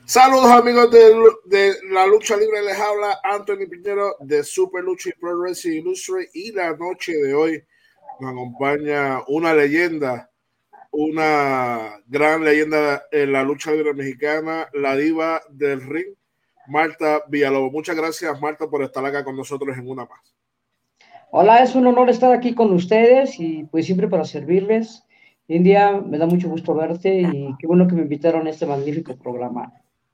Saludos amigos de la lucha libre, les habla Anthony Piñero de Super Lucha y Pro Wrestling Illustrated, y la noche de hoy nos acompaña una leyenda, una gran leyenda en la lucha libre mexicana, la diva del ring, Marta Villalobos. Muchas gracias, Marta, por estar acá con nosotros en una más. Hola, es un honor estar aquí con ustedes y pues siempre para servirles. India, me da mucho gusto verte y qué bueno que me invitaron a este magnífico programa.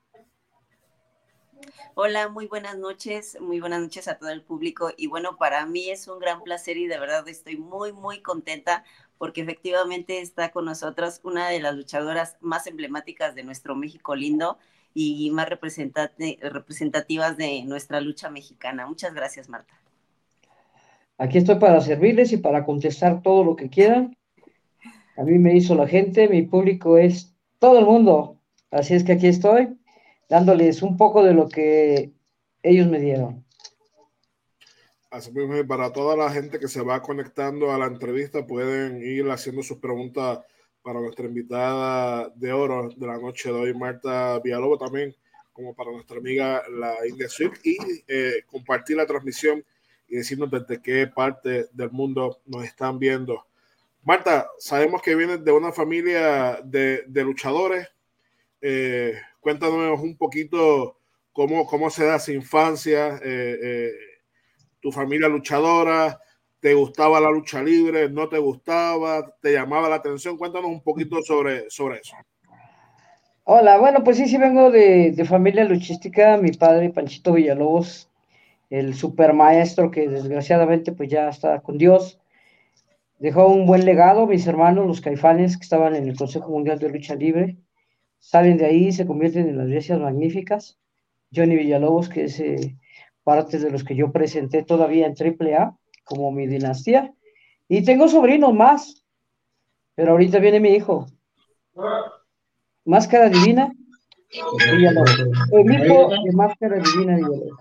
Hola, muy buenas noches a todo el público y bueno, para mí es un gran placer y de verdad estoy muy contenta porque efectivamente está con nosotros una de las luchadoras más emblemáticas de nuestro México lindo y más representativas de nuestra lucha mexicana. Muchas gracias, Marta. Aquí estoy para servirles y para contestar todo lo que quieran. A mí me hizo la gente, mi público es todo el mundo. Así es que aquí estoy dándoles un poco de lo que ellos me dieron. Así mismo, para toda la gente que se va conectando a la entrevista, pueden ir haciendo sus preguntas para nuestra invitada de oro de la noche de hoy, Marta Villalobos, también como para nuestra amiga la India Swift, y compartir la transmisión y decirnos desde qué parte del mundo nos están viendo. Marta, sabemos que vienes de una familia de luchadores. Cuéntanos un poquito cómo se da esa infancia, tu familia luchadora, te gustaba la lucha libre, no te gustaba, te llamaba la atención. Cuéntanos un poquito sobre eso. Hola, bueno, pues sí vengo de familia luchística. Mi padre, Panchito Villalobos, el super maestro que desgraciadamente pues ya está con Dios. Dejó un buen legado. Mis hermanos, los Caifanes, que estaban en el Consejo Mundial de Lucha Libre, salen de ahí y se convierten en las bestias magníficas. Johnny Villalobos, que es parte de los que yo presenté todavía en AAA, como mi dinastía. Y tengo sobrinos más, pero ahorita viene mi hijo. Máscara Divina, Villalobos. El hijo de Máscara Divina Villalobos.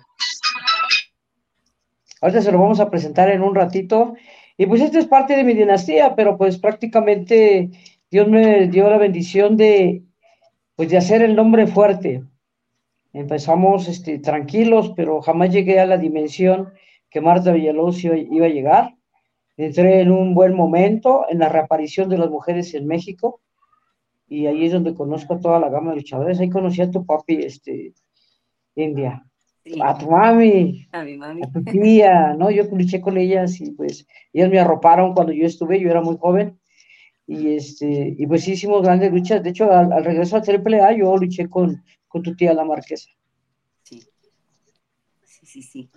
Ahorita se lo vamos a presentar en un ratito. Y pues esta es parte de mi dinastía, pero pues prácticamente Dios me dio la bendición pues de hacer el nombre fuerte. Empezamos tranquilos, pero jamás llegué a la dimensión que Marta Villalobos iba a llegar. Entré en un buen momento en la reaparición de las mujeres en México, y ahí es donde conozco a toda la gama de luchadores. Ahí conocí a tu papi, India, Sí, a tu mami, a mi a mami. tu tía, ¿no? Yo luché con ellas y pues ellas me arroparon cuando yo estuve, yo era muy joven, y pues sí hicimos grandes luchas. De hecho, al regreso a AAA yo luché con tu tía la Marquesa. Sí, sí.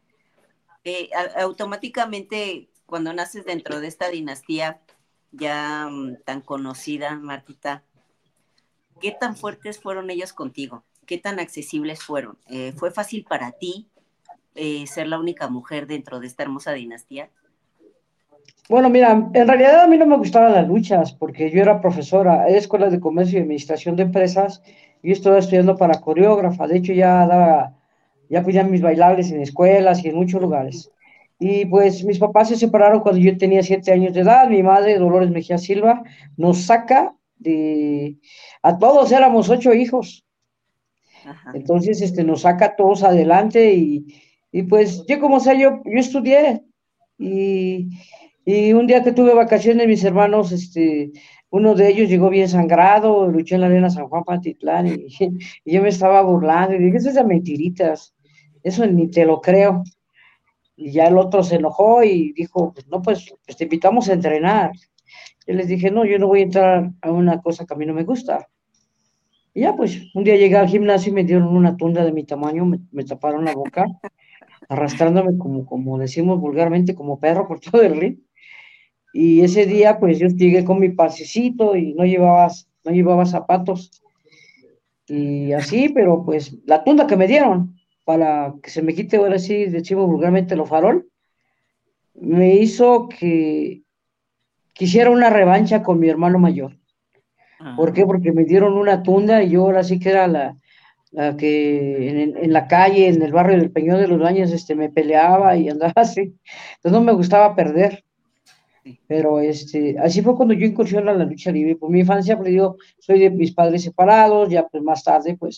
Automáticamente, cuando naces dentro de esta dinastía ya tan conocida, Martita, ¿qué tan fuertes fueron ellos contigo? ¿Qué tan accesibles fueron? ¿Fue fácil para ti ser la única mujer dentro de esta hermosa dinastía? Bueno, mira, en realidad a mí no me gustaban las luchas porque yo era profesora en escuelas de comercio y administración de empresas. Yo estaba estudiando para coreógrafa. De hecho, ya ponía mis bailables en escuelas y en muchos lugares. Y pues mis papás se separaron cuando yo tenía 7 años de edad. Mi madre, Dolores Mejía Silva, nos saca a todos éramos 8 hijos. Ajá. Entonces, nos saca a todos adelante y pues yo como sea, yo estudié y, y un día que tuve vacaciones, mis hermanos, uno de ellos llegó bien sangrado, luchó en la arena San Juan Pantitlán y yo me estaba burlando y dije, eso es de mentiritas, eso ni te lo creo. Y ya el otro se enojó y dijo, pues no, pues te invitamos a entrenar. Yo les dije, no, yo no voy a entrar a una cosa que a mí no me gusta. Y ya, pues, un día llegué al gimnasio y me dieron una tunda de mi tamaño, me taparon la boca, arrastrándome como decimos vulgarmente, como perro por todo el ring. Y ese día, pues, yo llegué con mi pasecito y no llevaba zapatos. Y así, pero pues, la tunda que me dieron, para que se me quite ahora sí, decimos vulgarmente, lo farol, me hizo que quisiera una revancha con mi hermano mayor. ¿Por qué? Ah, Porque me dieron una tunda y yo ahora sí que era la que en la calle, en el barrio del Peñón de los Baños, me peleaba y andaba así. Entonces no me gustaba perder, sí. pero así fue cuando yo incursioné en la lucha libre. Por mi infancia, pues digo, soy de mis padres separados, ya pues más tarde, pues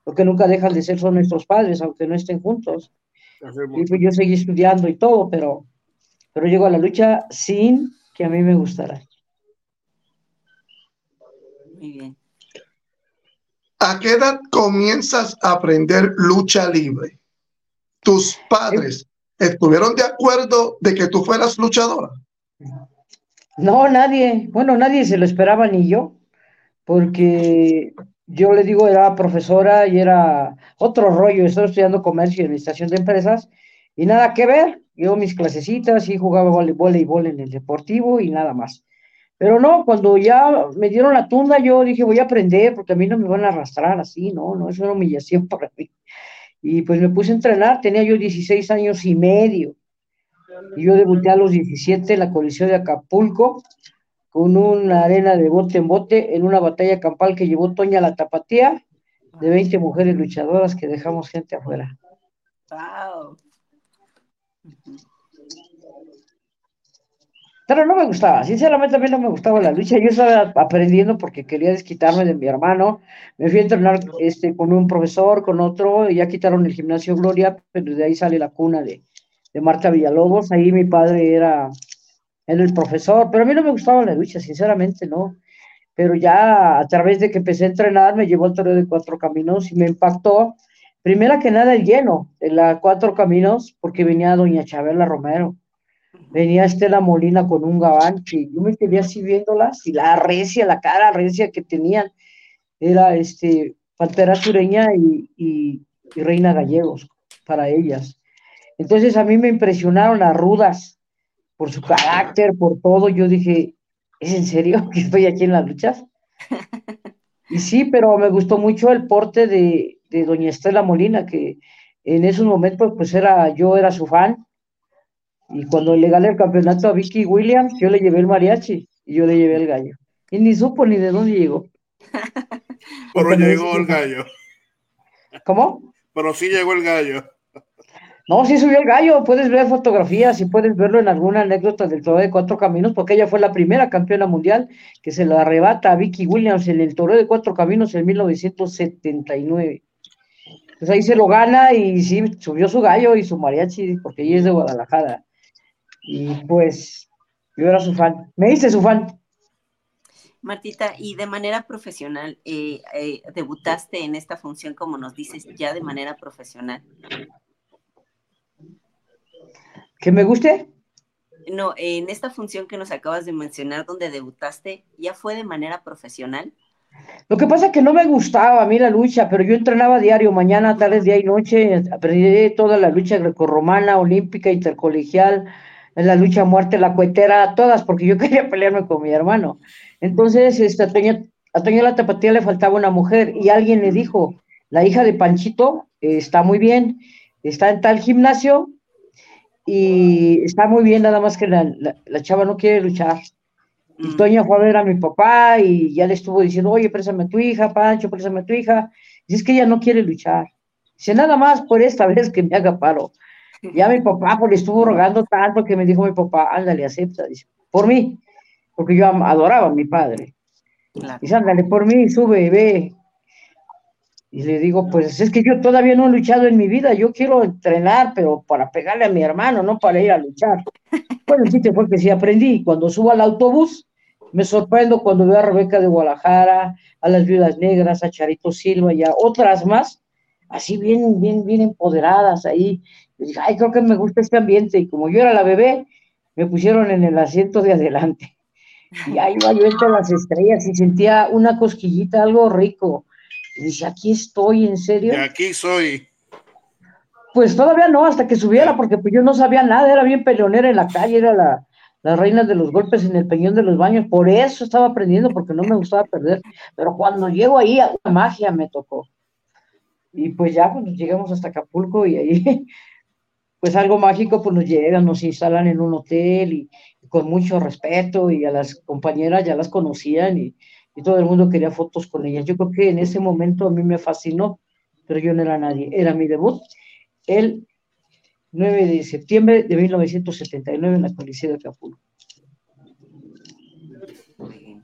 lo que nunca dejan de ser son nuestros padres, aunque no estén juntos. Y pues yo seguí estudiando y todo, pero llego a la lucha sin que a mí me gustara. Muy bien. ¿A qué edad comienzas a aprender lucha libre? ¿Tus padres estuvieron de acuerdo de que tú fueras luchadora? No, nadie, bueno, nadie se lo esperaba, ni yo, porque yo le digo, era profesora y era otro rollo, estaba estudiando comercio y administración de empresas, y nada que ver, yo mis clasecitas y jugaba voleibol en el deportivo y nada más. Pero no, cuando ya me dieron la tunda, yo dije, voy a aprender, porque a mí no me van a arrastrar así, no, no, es una humillación para mí. Y pues me puse a entrenar, tenía yo 16 años y medio, y yo debuté a los 17 en la Coliseo de Acapulco, con una arena de bote en bote, en una batalla campal que llevó Toña la Tapatía, de 20 mujeres luchadoras que dejamos gente afuera. Wow. Pero no me gustaba, sinceramente a mí no me gustaba la lucha, yo estaba aprendiendo porque quería desquitarme de mi hermano, me fui a entrenar con un profesor, con otro, y ya quitaron el gimnasio Gloria, pero de ahí sale la cuna de Marta Villalobos, ahí mi padre era el profesor, pero a mí no me gustaba la lucha, sinceramente no, pero ya a través de que empecé a entrenar me llevó al torneo de Cuatro Caminos y me impactó, primera que nada el lleno de la Cuatro Caminos, porque venía doña Chabela Romero, venía Estela Molina con un gabán, que yo me quedé así viéndolas, y la recia, la cara recia que tenían, era Pantera Sureña y Reina Gallegos, para ellas. Entonces a mí me impresionaron las rudas, por su carácter, por todo, yo dije, ¿es en serio que estoy aquí en las luchas? Y sí, pero me gustó mucho el porte de doña Estela Molina, que en esos momentos pues yo era su fan, y cuando le gané el campeonato a Vicky Williams, yo le llevé el mariachi y yo le llevé el gallo. Y ni supo ni de dónde llegó. Pero Porque me dice, llegó el gallo. ¿cómo? Pero sí llegó el gallo. No, sí subió el gallo, puedes ver fotografías y puedes verlo en alguna anécdota del Toreo de Cuatro Caminos, porque ella fue la primera campeona mundial que se lo arrebata a Vicky Williams en el Toreo de Cuatro Caminos en 1979. Pues ahí se lo gana y sí, subió su gallo y su mariachi, porque ella es de Guadalajara. Y pues yo era su fan. Me hice su fan. Martita, y de manera profesional, debutaste en esta función, como nos dices, ya de manera profesional. ¿Que me guste? No, en esta función que nos acabas de mencionar, donde debutaste, ¿ya fue de manera profesional? Lo que pasa es que no me gustaba a mí la lucha, pero yo entrenaba diario, mañana, tarde, día y noche, aprendí toda la lucha grecorromana, olímpica, intercolegial, la lucha a muerte, la cuetera, todas, porque yo quería pelearme con mi hermano. Entonces, a Toña la Tapatía le faltaba una mujer y alguien le dijo, la hija de Panchito está muy bien, está en tal gimnasio y está muy bien, nada más que la chava no quiere luchar. Y Toña fue a ver a mi papá y ya le estuvo diciendo, oye, préstame a tu hija, Pancho, préstame a tu hija. Y es que ella no quiere luchar. Dice, nada más por esta vez que me haga paro. Ya mi papá pues, le estuvo rogando tanto que me dijo mi papá, ándale, acepta. Dice, por mí, porque yo adoraba a mi padre. Claro. Dice, ándale, por mí, sube, ve. Y le digo, pues es que yo todavía no he luchado en mi vida, yo quiero entrenar, pero para pegarle a mi hermano, no para ir a luchar. Bueno, el chiste fue que sí aprendí. Cuando subo al autobús, me sorprendo cuando veo a Rebeca de Guadalajara, a las Viudas Negras, a Charito Silva y a otras más, así bien, bien, bien empoderadas ahí. Y dije, ay, creo que me gusta este ambiente. Y como yo era la bebé, me pusieron en el asiento de adelante. Y ahí iba yo entre las estrellas y sentía una cosquillita, algo rico. Y dije, aquí estoy, ¿en Y serio? aquí soy. Pues todavía no, hasta que subiera, porque pues yo no sabía nada, era bien peleonera en la calle, era la reina de los golpes en el Peñón de los Baños, por eso estaba aprendiendo, porque no me gustaba perder, pero cuando llego ahí, una magia me tocó, y pues ya, pues llegamos hasta Acapulco, y ahí, pues algo mágico, pues nos llegan, nos instalan en un hotel, y con mucho respeto, y a las compañeras ya las conocían, y todo el mundo quería fotos con ellas, yo creo que en ese momento a mí me fascinó, pero yo no era nadie, era mi debut, el 9 de septiembre de 1979 en la Coliseo de Acapulco.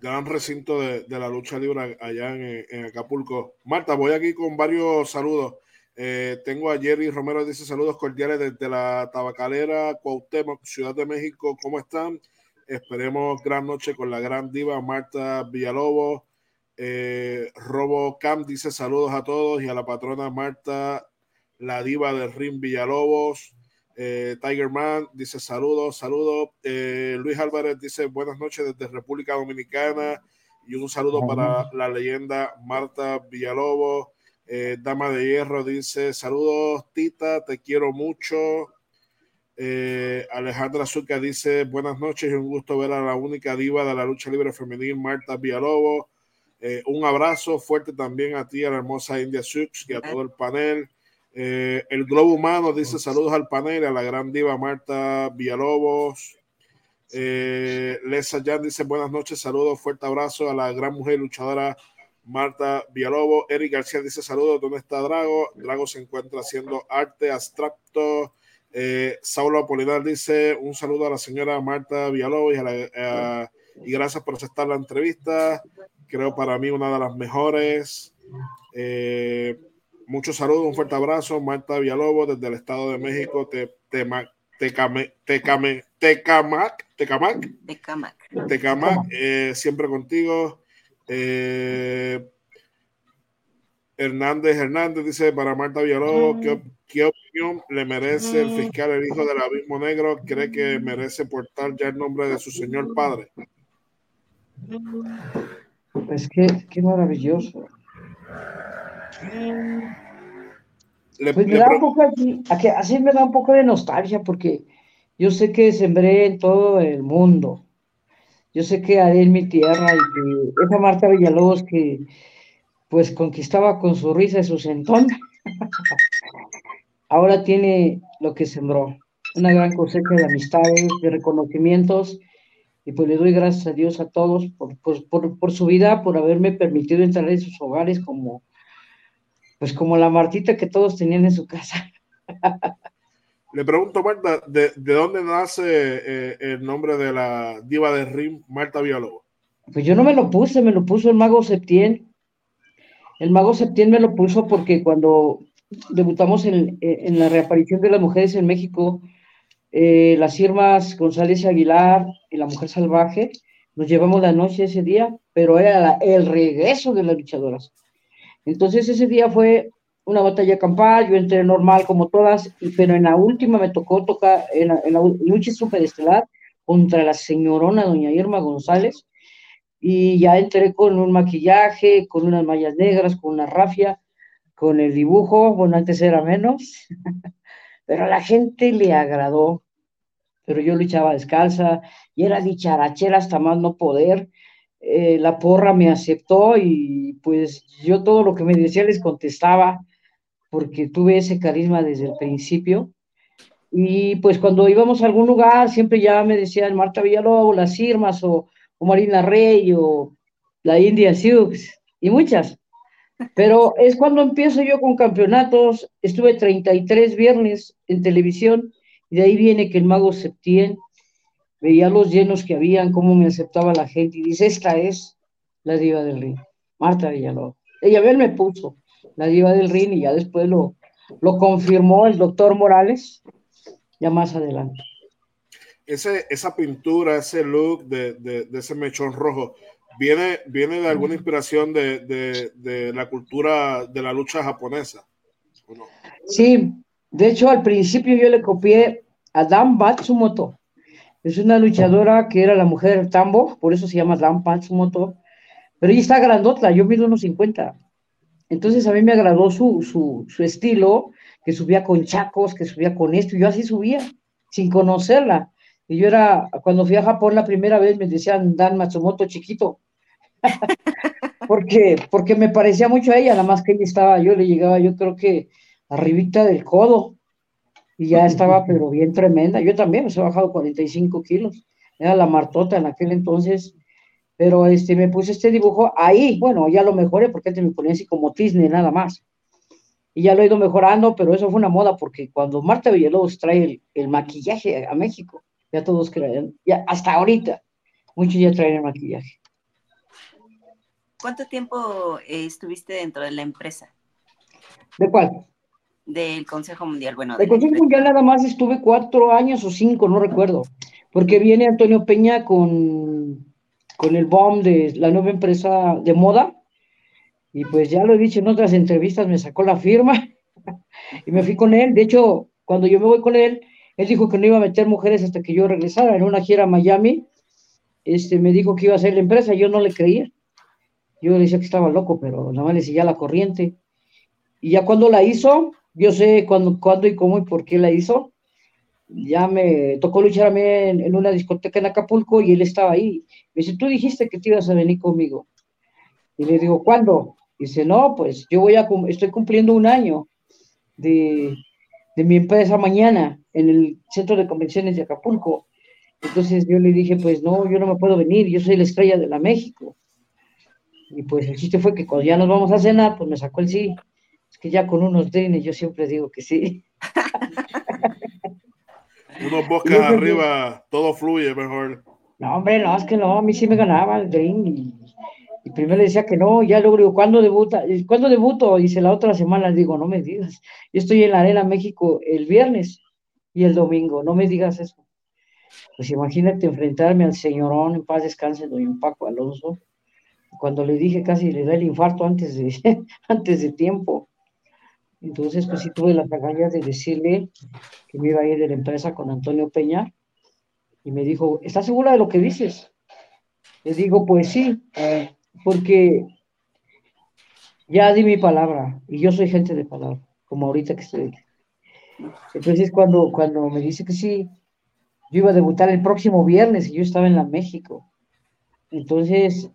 gran recinto de la lucha libre allá en Acapulco. Marta, voy aquí con varios saludos. Tengo a Jerry Romero, dice saludos cordiales desde la tabacalera Cuauhtémoc, Ciudad de México. ¿Cómo están? Esperemos gran noche con la gran diva Marta Villalobos. Robo Camp dice saludos a todos y a la patrona Marta, la diva del ring Villalobos. Tiger Man dice saludos. Luis Álvarez dice buenas noches desde República Dominicana y un saludo para la leyenda Marta Villalobos. Dama de Hierro dice saludos Tita, te quiero mucho. Alejandra Azúcar dice buenas noches y un gusto ver a la única diva de la lucha libre femenil Marta Villalobos. Un abrazo fuerte también a ti, a la hermosa India Sux y a todo el panel. El Globo Humano dice saludos al panel, a la gran diva Marta Villalobos. Lesa Jan dice buenas noches, saludos, fuerte abrazo a la gran mujer luchadora Marta Villalobos. Eric García dice saludos, ¿dónde está Drago? Drago se encuentra haciendo arte abstracto. Saulo Apolinar dice un saludo a la señora Marta Villalobos y gracias por aceptar la entrevista, creo para mí una de las mejores. Muchos saludos, un fuerte abrazo, Marta Villalobos desde el Estado de México, Tecamac, siempre contigo. Hernández dice para Marta Villalobos, ¿qué opinión le merece el fiscal, el hijo del Abismo Negro? ¿Cree que merece portar ya el nombre de su señor padre? Pues qué maravilloso. Pues me da un poco así me da un poco de nostalgia porque yo sé que sembré en todo el mundo. Yo sé que haré en mi tierra y que esa Marta Villalobos que pues conquistaba con su risa y su sentón, ahora tiene lo que sembró, una gran cosecha de amistades, de reconocimientos, y pues le doy gracias a Dios a todos por su vida, por haberme permitido entrar en sus hogares como la Martita que todos tenían en su casa. Le pregunto, Marta, ¿de dónde nace el nombre de la diva de ring, Marta Villalobos? Pues yo no me lo puse, me lo puso el Mago Septién. El Mago Septién me lo puso porque cuando debutamos en la reaparición de las mujeres en México, las Irmas González y Aguilar y la Mujer Salvaje, nos llevamos la noche ese día, pero era el regreso de las luchadoras. Entonces ese día fue una batalla campal, yo entré normal como todas, pero en la última me tocó tocar, en la lucha superestelar, contra la señorona doña Irma González, y ya entré con un maquillaje, con unas mallas negras, con una rafia, con el dibujo, bueno, antes era menos, pero a la gente le agradó, pero yo luchaba descalza, y era dicharachera hasta más no poder. La porra me aceptó y pues yo todo lo que me decía les contestaba porque tuve ese carisma desde el principio. Y pues cuando íbamos a algún lugar siempre ya me decían Marta Villalobos, las Irmas o Marina Rey o la India Sioux y muchas. Pero es cuando empiezo yo con campeonatos, estuve 33 viernes en televisión y de ahí viene que el Mago Septién veía los llenos que habían, cómo me aceptaba la gente, y dice, esta es la diva del ring, Marta Villalobos. Ella me puso la diva del ring y ya después lo confirmó el doctor Morales, ya más adelante. Esa pintura, ese look de ese mechón rojo, ¿viene de alguna inspiración de la cultura de la lucha japonesa? ¿O no? Sí, de hecho al principio yo le copié a Dan Matsumoto. Es una luchadora que era la mujer del tambo, por eso se llama Dan Matsumoto, pero ella está grandota, yo mido unos 50. Entonces a mí me agradó su estilo, que subía con chacos, que subía con esto, y yo así subía, sin conocerla. Y yo cuando fui a Japón la primera vez me decían Dan Matsumoto chiquito, porque me parecía mucho a ella, nada más que yo le llegaba, yo creo que arribita del codo, y ya estaba, pero bien tremenda. Yo también me he bajado 45 kilos, era la martota en aquel entonces, pero me puse este dibujo ahí, bueno, ya lo mejoré, porque antes me ponía así como tizne, nada más. Y ya lo he ido mejorando, pero eso fue una moda, porque cuando Marta Villalobos trae el maquillaje a México, ya todos creen, ya hasta ahorita, muchos ya traen el maquillaje. ¿Cuánto tiempo estuviste dentro de la empresa? ¿De cuál? Del Consejo Mundial, bueno, de De la Consejo empresa. Mundial nada más estuve 4 años o 5, no recuerdo, porque viene Antonio Peña con el BOM de la nueva empresa de moda, y pues ya lo he dicho en otras entrevistas, me sacó la firma y me fui con él. De hecho, cuando yo me voy con él, él dijo que no iba a meter mujeres hasta que yo regresara. En una gira a Miami, me dijo que iba a hacer la empresa, yo no le creía. Yo le decía que estaba loco, pero nada más le seguía la corriente. Y ya cuando la hizo, yo sé cuándo y cómo y por qué la hizo. Ya me tocó luchar a mí en una discoteca en Acapulco y él estaba ahí. Me dice, tú dijiste que te ibas a venir conmigo. Y le digo, ¿cuándo? Dice, no, pues yo estoy cumpliendo un año de, de mi empresa mañana en el centro de convenciones de Acapulco. Entonces yo le dije, pues no, yo no me puedo venir, yo soy la estrella de la México. Y pues el chiste fue que cuando ya nos vamos a cenar, pues me sacó el sí. Es que ya con unos drines yo siempre digo que sí. Unos Y bosques yo pensé, arriba, todo fluye mejor. no, hombre, no, es que no, a mí sí me ganaba el drink. Y primero le decía que no, ya luego digo, ¿cuándo debuta? ¿Cuándo debuto? Dice la otra semana, le digo, no me digas. Yo estoy en la Arena México el viernes y el domingo, no me digas eso. Pues imagínate enfrentarme al señorón, en paz descanse, don Paco Alonso. Cuando le dije casi le da el infarto antes de, antes de tiempo. Entonces, pues sí tuve las agallas de decirle que me iba a ir de la empresa con Antonio Peña y me dijo, ¿estás segura de lo que dices? Le digo, pues sí, porque ya di mi palabra y yo soy gente de palabra, como ahorita que estoy aquí. Entonces, cuando me dice que sí, yo iba a debutar el próximo viernes y yo estaba en la México. Entonces,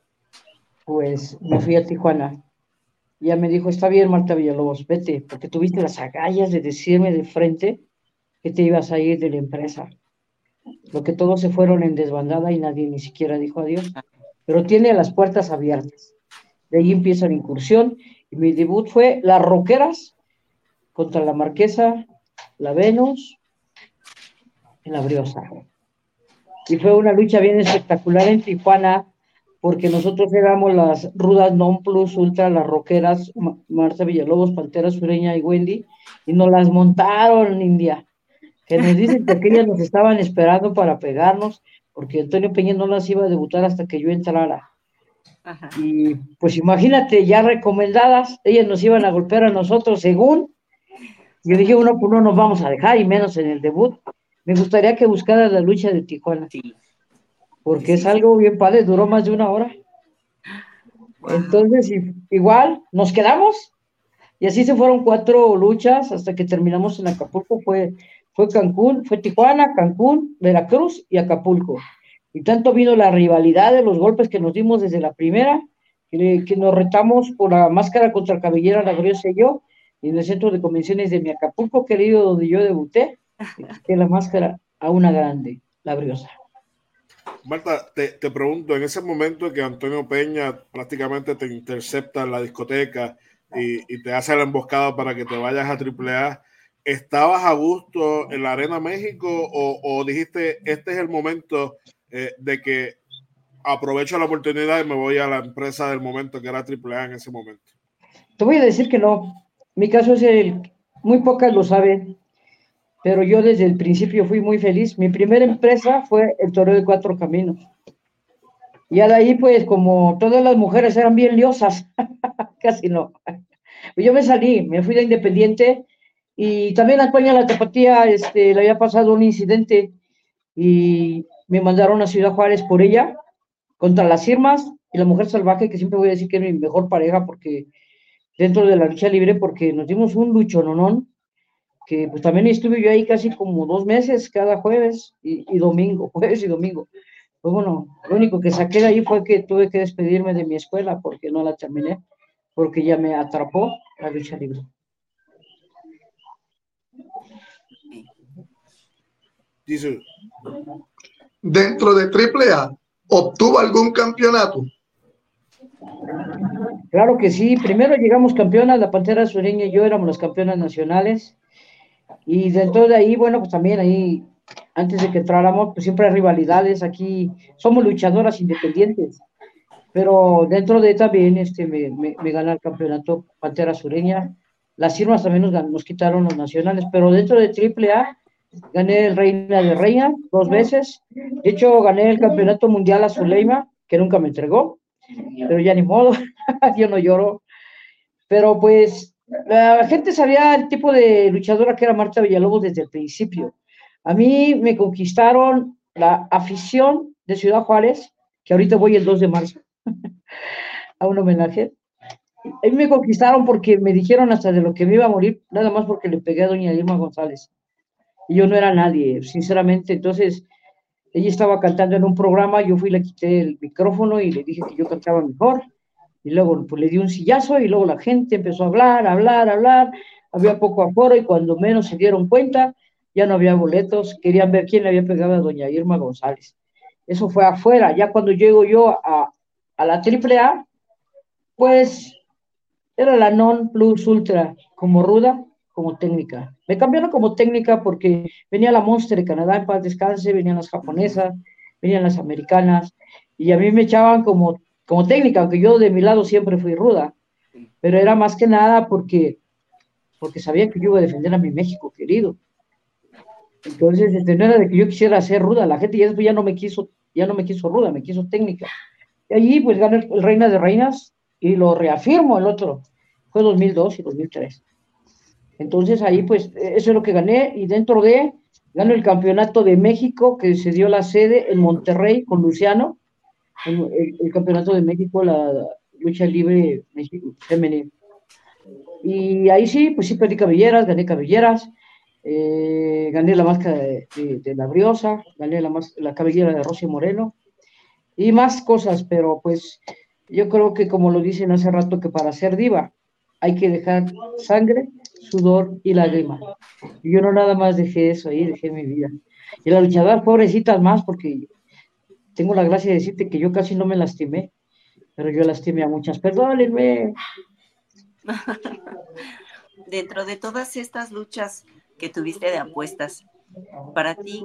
pues me fui a Tijuana. Y ya me dijo, está bien, Marta Villalobos, vete, porque tuviste las agallas de decirme de frente que te ibas a ir de la empresa. Lo que todos se fueron en desbandada y nadie ni siquiera dijo adiós. Pero tiene las puertas abiertas. De ahí empieza la incursión y mi debut fue Las Roqueras contra la Marquesa, la Venus y la Briosa. Y fue una lucha bien espectacular en Tijuana, porque nosotros éramos las rudas non plus ultra, las roqueras, Marta Villalobos, Pantera Sureña y Wendy, y nos las montaron, India, que nos dicen que aquellas nos estaban esperando para pegarnos, porque Antonio Peña no las iba a debutar hasta que yo entrara. Ajá. Y pues imagínate, ya recomendadas, ellas nos iban a golpear a nosotros según. Yo dije, uno por uno nos vamos a dejar, y menos en el debut. Me gustaría que buscaras la lucha de Tijuana, Sí, porque es sí. algo bien padre, duró más de 1 hora. Wow. Entonces, igual, nos quedamos, y así se fueron 4 luchas hasta que terminamos en Acapulco. Fue Cancún, fue Tijuana, Cancún, Veracruz y Acapulco. Y tanto vino la rivalidad de los golpes que nos dimos desde la primera, que nos retamos por la máscara contra cabellera, la Briosa y yo, y en el centro de convenciones de mi Acapulco, querido, donde yo debuté, le quité la máscara a una grande, la Briosa. Marta, te pregunto, en ese momento que Antonio Peña prácticamente te intercepta en la discoteca y te hace la emboscada para que te vayas a AAA, ¿estabas a gusto en la Arena México o dijiste, este es el momento de que aprovecho la oportunidad y me voy a la empresa del momento que era AAA en ese momento? Te voy a decir que no. Mi caso es muy pocas lo saben, pero yo desde el principio fui muy feliz. Mi primera empresa fue el Toreo de Cuatro Caminos. Y ya de ahí, pues, como todas las mujeres eran bien liosas, casi no. Yo me salí, me fui de independiente y también a España la Tapatía, le había pasado un incidente y me mandaron a Ciudad Juárez por ella, contra las Irmas y la Mujer Salvaje, que siempre voy a decir que es mi mejor pareja porque dentro de la lucha libre, porque nos dimos un luchononón, que pues también estuve yo ahí casi como 2 meses, cada jueves y domingo, jueves y domingo. Pues bueno, lo único que saqué de ahí fue que tuve que despedirme de mi escuela porque no la terminé, porque ya me atrapó la lucha libre. Dice, Dentro de AAA, ¿obtuvo algún campeonato? Claro que sí, primero llegamos campeonas, la Pantera Sureña y yo éramos las campeonas nacionales, y dentro de ahí, bueno, pues también ahí, antes de que entráramos, pues siempre hay rivalidades, aquí somos luchadoras independientes, pero dentro de también me gana el campeonato Pantera Sureña. Las firmas también nos quitaron los nacionales, pero dentro de AAA gané el Reina de Reina 2 veces. De hecho, gané el campeonato mundial a Zuleima, que nunca me entregó, pero ya ni modo, yo no lloro. Pero pues la gente sabía el tipo de luchadora que era Marta Villalobos desde el principio. A mí me conquistaron la afición de Ciudad Juárez, que ahorita voy el 2 de marzo a un homenaje. A mí me conquistaron porque me dijeron hasta de lo que me iba a morir, nada más porque le pegué a doña Irma González. Y yo no era nadie, sinceramente. Entonces, ella estaba cantando en un programa, yo fui, le quité el micrófono y le dije que yo cantaba mejor. Y luego pues, le di un sillazo y luego la gente empezó a hablar, hablar, hablar. Había poco aforo y cuando menos se dieron cuenta, ya no había boletos. Querían ver quién le había pegado a doña Irma González. Eso fue afuera. Ya cuando llego yo a la AAA, pues era la non plus ultra, como ruda, como técnica. Me cambiaron como técnica porque venía la Monster de Canadá, en paz descanse, venían las japonesas, venían las americanas, y a mí me echaban como técnica, aunque yo de mi lado siempre fui ruda, pero era más que nada porque sabía que yo iba a defender a mi México querido. Entonces, no era de que yo quisiera ser ruda, la gente ya no me quiso ruda, me quiso técnica. Y allí pues gané el Reina de Reinas y lo reafirmo el otro. Fue 2002 y 2003. Entonces ahí pues eso es lo que gané y dentro de gano el campeonato de México que se dio la sede en Monterrey con Luciano, el campeonato de México, la lucha libre femenina. Y ahí sí, pues sí perdí cabelleras, gané cabelleras, gané la máscara de la Briosa, gané la cabellera de Rosy Moreno y más cosas, pero pues yo creo que como lo dicen hace rato que para ser diva hay que dejar sangre, sudor y lágrimas. Y yo no nada más dejé eso ahí, dejé mi vida. Y la luchadora, pobrecitas más, porque tengo la gracia de decirte que yo casi no me lastimé, pero yo lastimé a muchas. Perdónenme. Dentro de todas estas luchas que tuviste de apuestas, para ti,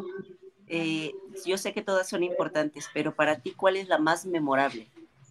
yo sé que todas son importantes, pero para ti, ¿cuál es la más memorable?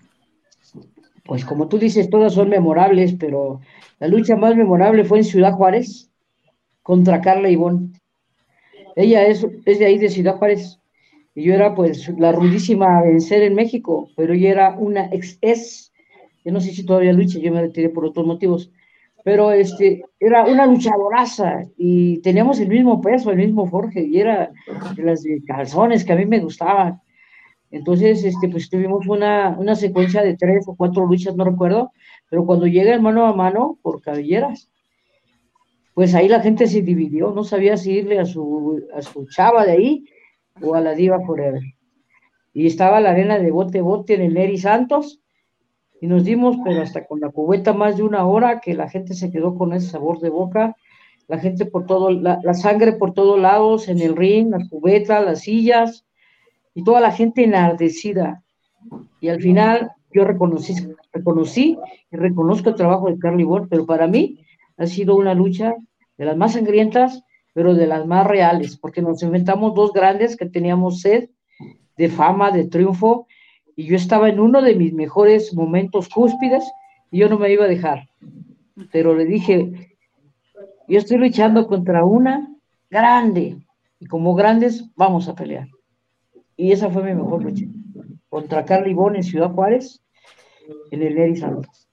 Pues como tú dices, todas son memorables, pero la lucha más memorable fue en Ciudad Juárez contra Carla Ivón. Ella es de ahí, de Ciudad Juárez. Y yo era pues la rudísima a vencer en México, pero ella era una yo no sé si todavía lucha, yo me retiré por otros motivos, pero era una luchadoraza y teníamos el mismo peso, el mismo forje, y era de las de calzones que a mí me gustaban. Entonces, pues tuvimos una secuencia de 3 o 4 luchas, no recuerdo, pero cuando llega el mano a mano por cabelleras, pues ahí la gente se dividió, no sabía si irle a su chava de ahí o a la Diva Forever. Y estaba la arena de bote bote en el Neri Santos, y nos dimos, pero hasta con la cubeta más de 1 hora, que la gente se quedó con ese sabor de boca, la gente por todo, la sangre por todos lados, en el ring, las cubetas, las sillas, y toda la gente enardecida. Y al final yo reconocí y reconozco el trabajo de Carly Ward, pero para mí ha sido una lucha de las más sangrientas, pero de las más reales, porque nos inventamos 2 grandes que teníamos sed de fama, de triunfo, y yo estaba en uno de mis mejores momentos cúspides y yo no me iba a dejar. Pero le dije, yo estoy luchando contra una grande, y como grandes vamos a pelear. Y esa fue mi mejor lucha, contra Carly Bon en Ciudad Juárez, en el Neri Santos.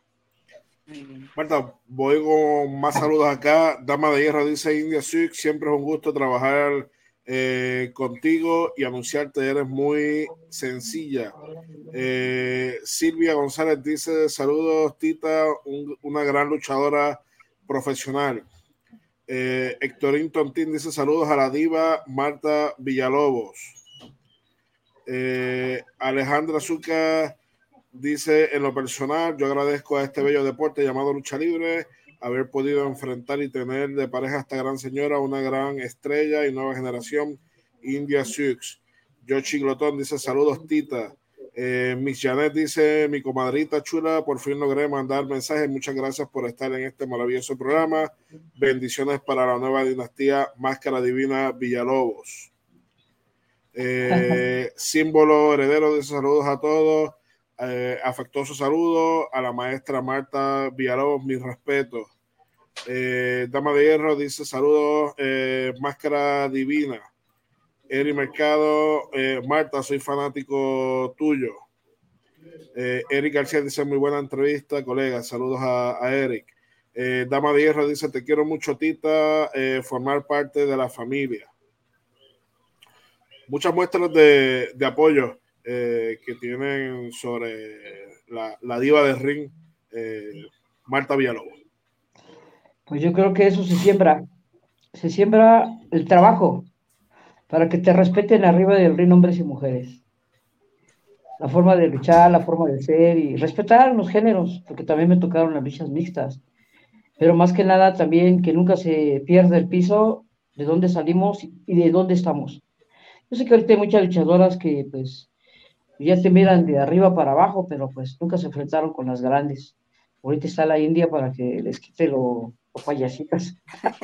Marta, voy con más saludos acá. Dama de Hierro dice: India Six, siempre es un gusto trabajar contigo y anunciarte, eres muy sencilla. Silvia González dice: saludos Tita, una gran luchadora profesional. Héctorín Tontín dice: saludos a la diva Marta Villalobos. Alejandra Zucca dice: en lo personal, yo agradezco a este bello deporte llamado lucha libre haber podido enfrentar y tener de pareja a esta gran señora, una gran estrella y nueva generación, India Sioux. Yoshi Glotón dice: saludos Tita. Miss Janet dice: mi comadrita chula, por fin logré mandar mensajes, muchas gracias por estar en este maravilloso programa, bendiciones para la nueva dinastía Máscara Divina Villalobos. Símbolo Heredero dice: saludos a todos. afectuoso saludo a la maestra Marta Villalobos, mis respetos. Dama de Hierro dice saludos, Máscara Divina. Eri Mercado, Marta, soy fanático tuyo. Eric García dice muy buena entrevista, colega, saludos a Eric. Dama de Hierro dice te quiero mucho, Tita, formar parte de la familia. Muchas muestras de apoyo que tienen sobre la diva del ring, Marta Villalobos. Pues yo creo que eso se siembra el trabajo para que te respeten arriba del ring hombres y mujeres. La forma de luchar, la forma de ser y respetar los géneros, porque también me tocaron las luchas mixtas. Pero más que nada también que nunca se pierda el piso de dónde salimos y de dónde estamos. Yo sé que ahorita hay muchas luchadoras que pues ya te miran de arriba para abajo, pero pues nunca se enfrentaron con las grandes. Ahorita está la India para que les quite lo payasitas.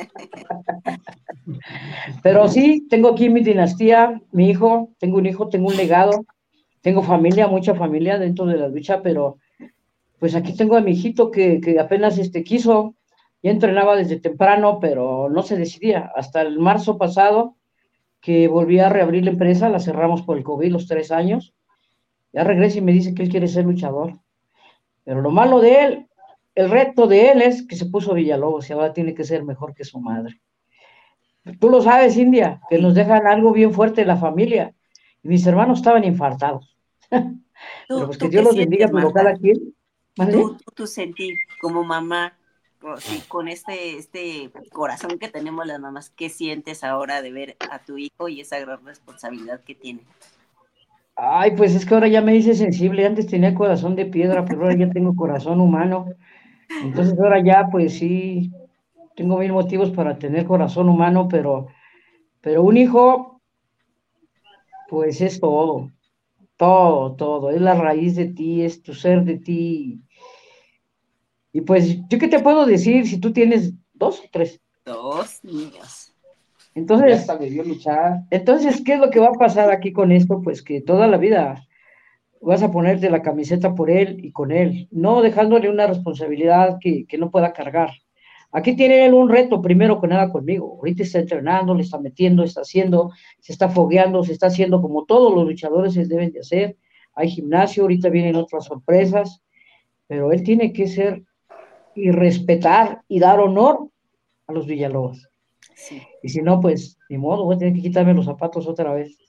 Pero sí, tengo aquí mi dinastía, mi hijo, tengo un hijo, tengo un legado, tengo familia, mucha familia dentro de la lucha, pero pues aquí tengo a mi hijito que apenas quiso, ya entrenaba desde temprano, pero no se decidía. Hasta el marzo pasado, que volví a reabrir la empresa, la cerramos por el COVID los 3 años, ya regresa y me dice que él quiere ser luchador. Pero lo malo de él, el reto de él es que se puso Villalobos y ahora tiene que ser mejor que su madre. Tú lo sabes, India, que nos dejan algo bien fuerte en la familia. Y mis hermanos estaban infartados. Pero pues que ¿Tú Dios qué los bendiga, sientes, pero Marta? cada quien. ¿Vale? Tú sentir como mamá, sí, con este corazón que tenemos las mamás, ¿qué sientes ahora de ver a tu hijo y esa gran responsabilidad que tiene? Ay, pues es que ahora ya me hice sensible. Antes tenía corazón de piedra, pero ahora ya tengo corazón humano. Entonces ahora ya, pues sí, tengo mil motivos para tener corazón humano, pero un hijo, pues es todo, todo, todo. Es la raíz de ti, es tu ser de ti. Y pues, ¿yo qué te puedo decir si tú tienes 2 o 3? 2 niños. Entonces, entonces, ¿qué es lo que va a pasar aquí con esto? Pues que toda la vida vas a ponerte la camiseta por él y con él, no dejándole una responsabilidad que no pueda cargar. Aquí tiene él un reto primero que nada conmigo. Ahorita está entrenando, le está metiendo, está haciendo, se está fogueando, se está haciendo como todos los luchadores se deben de hacer. Hay gimnasio, ahorita vienen otras sorpresas, pero él tiene que ser y respetar y dar honor a los Villalobos. Sí. Y si no, pues ni modo, voy a tener que quitarme los zapatos otra vez.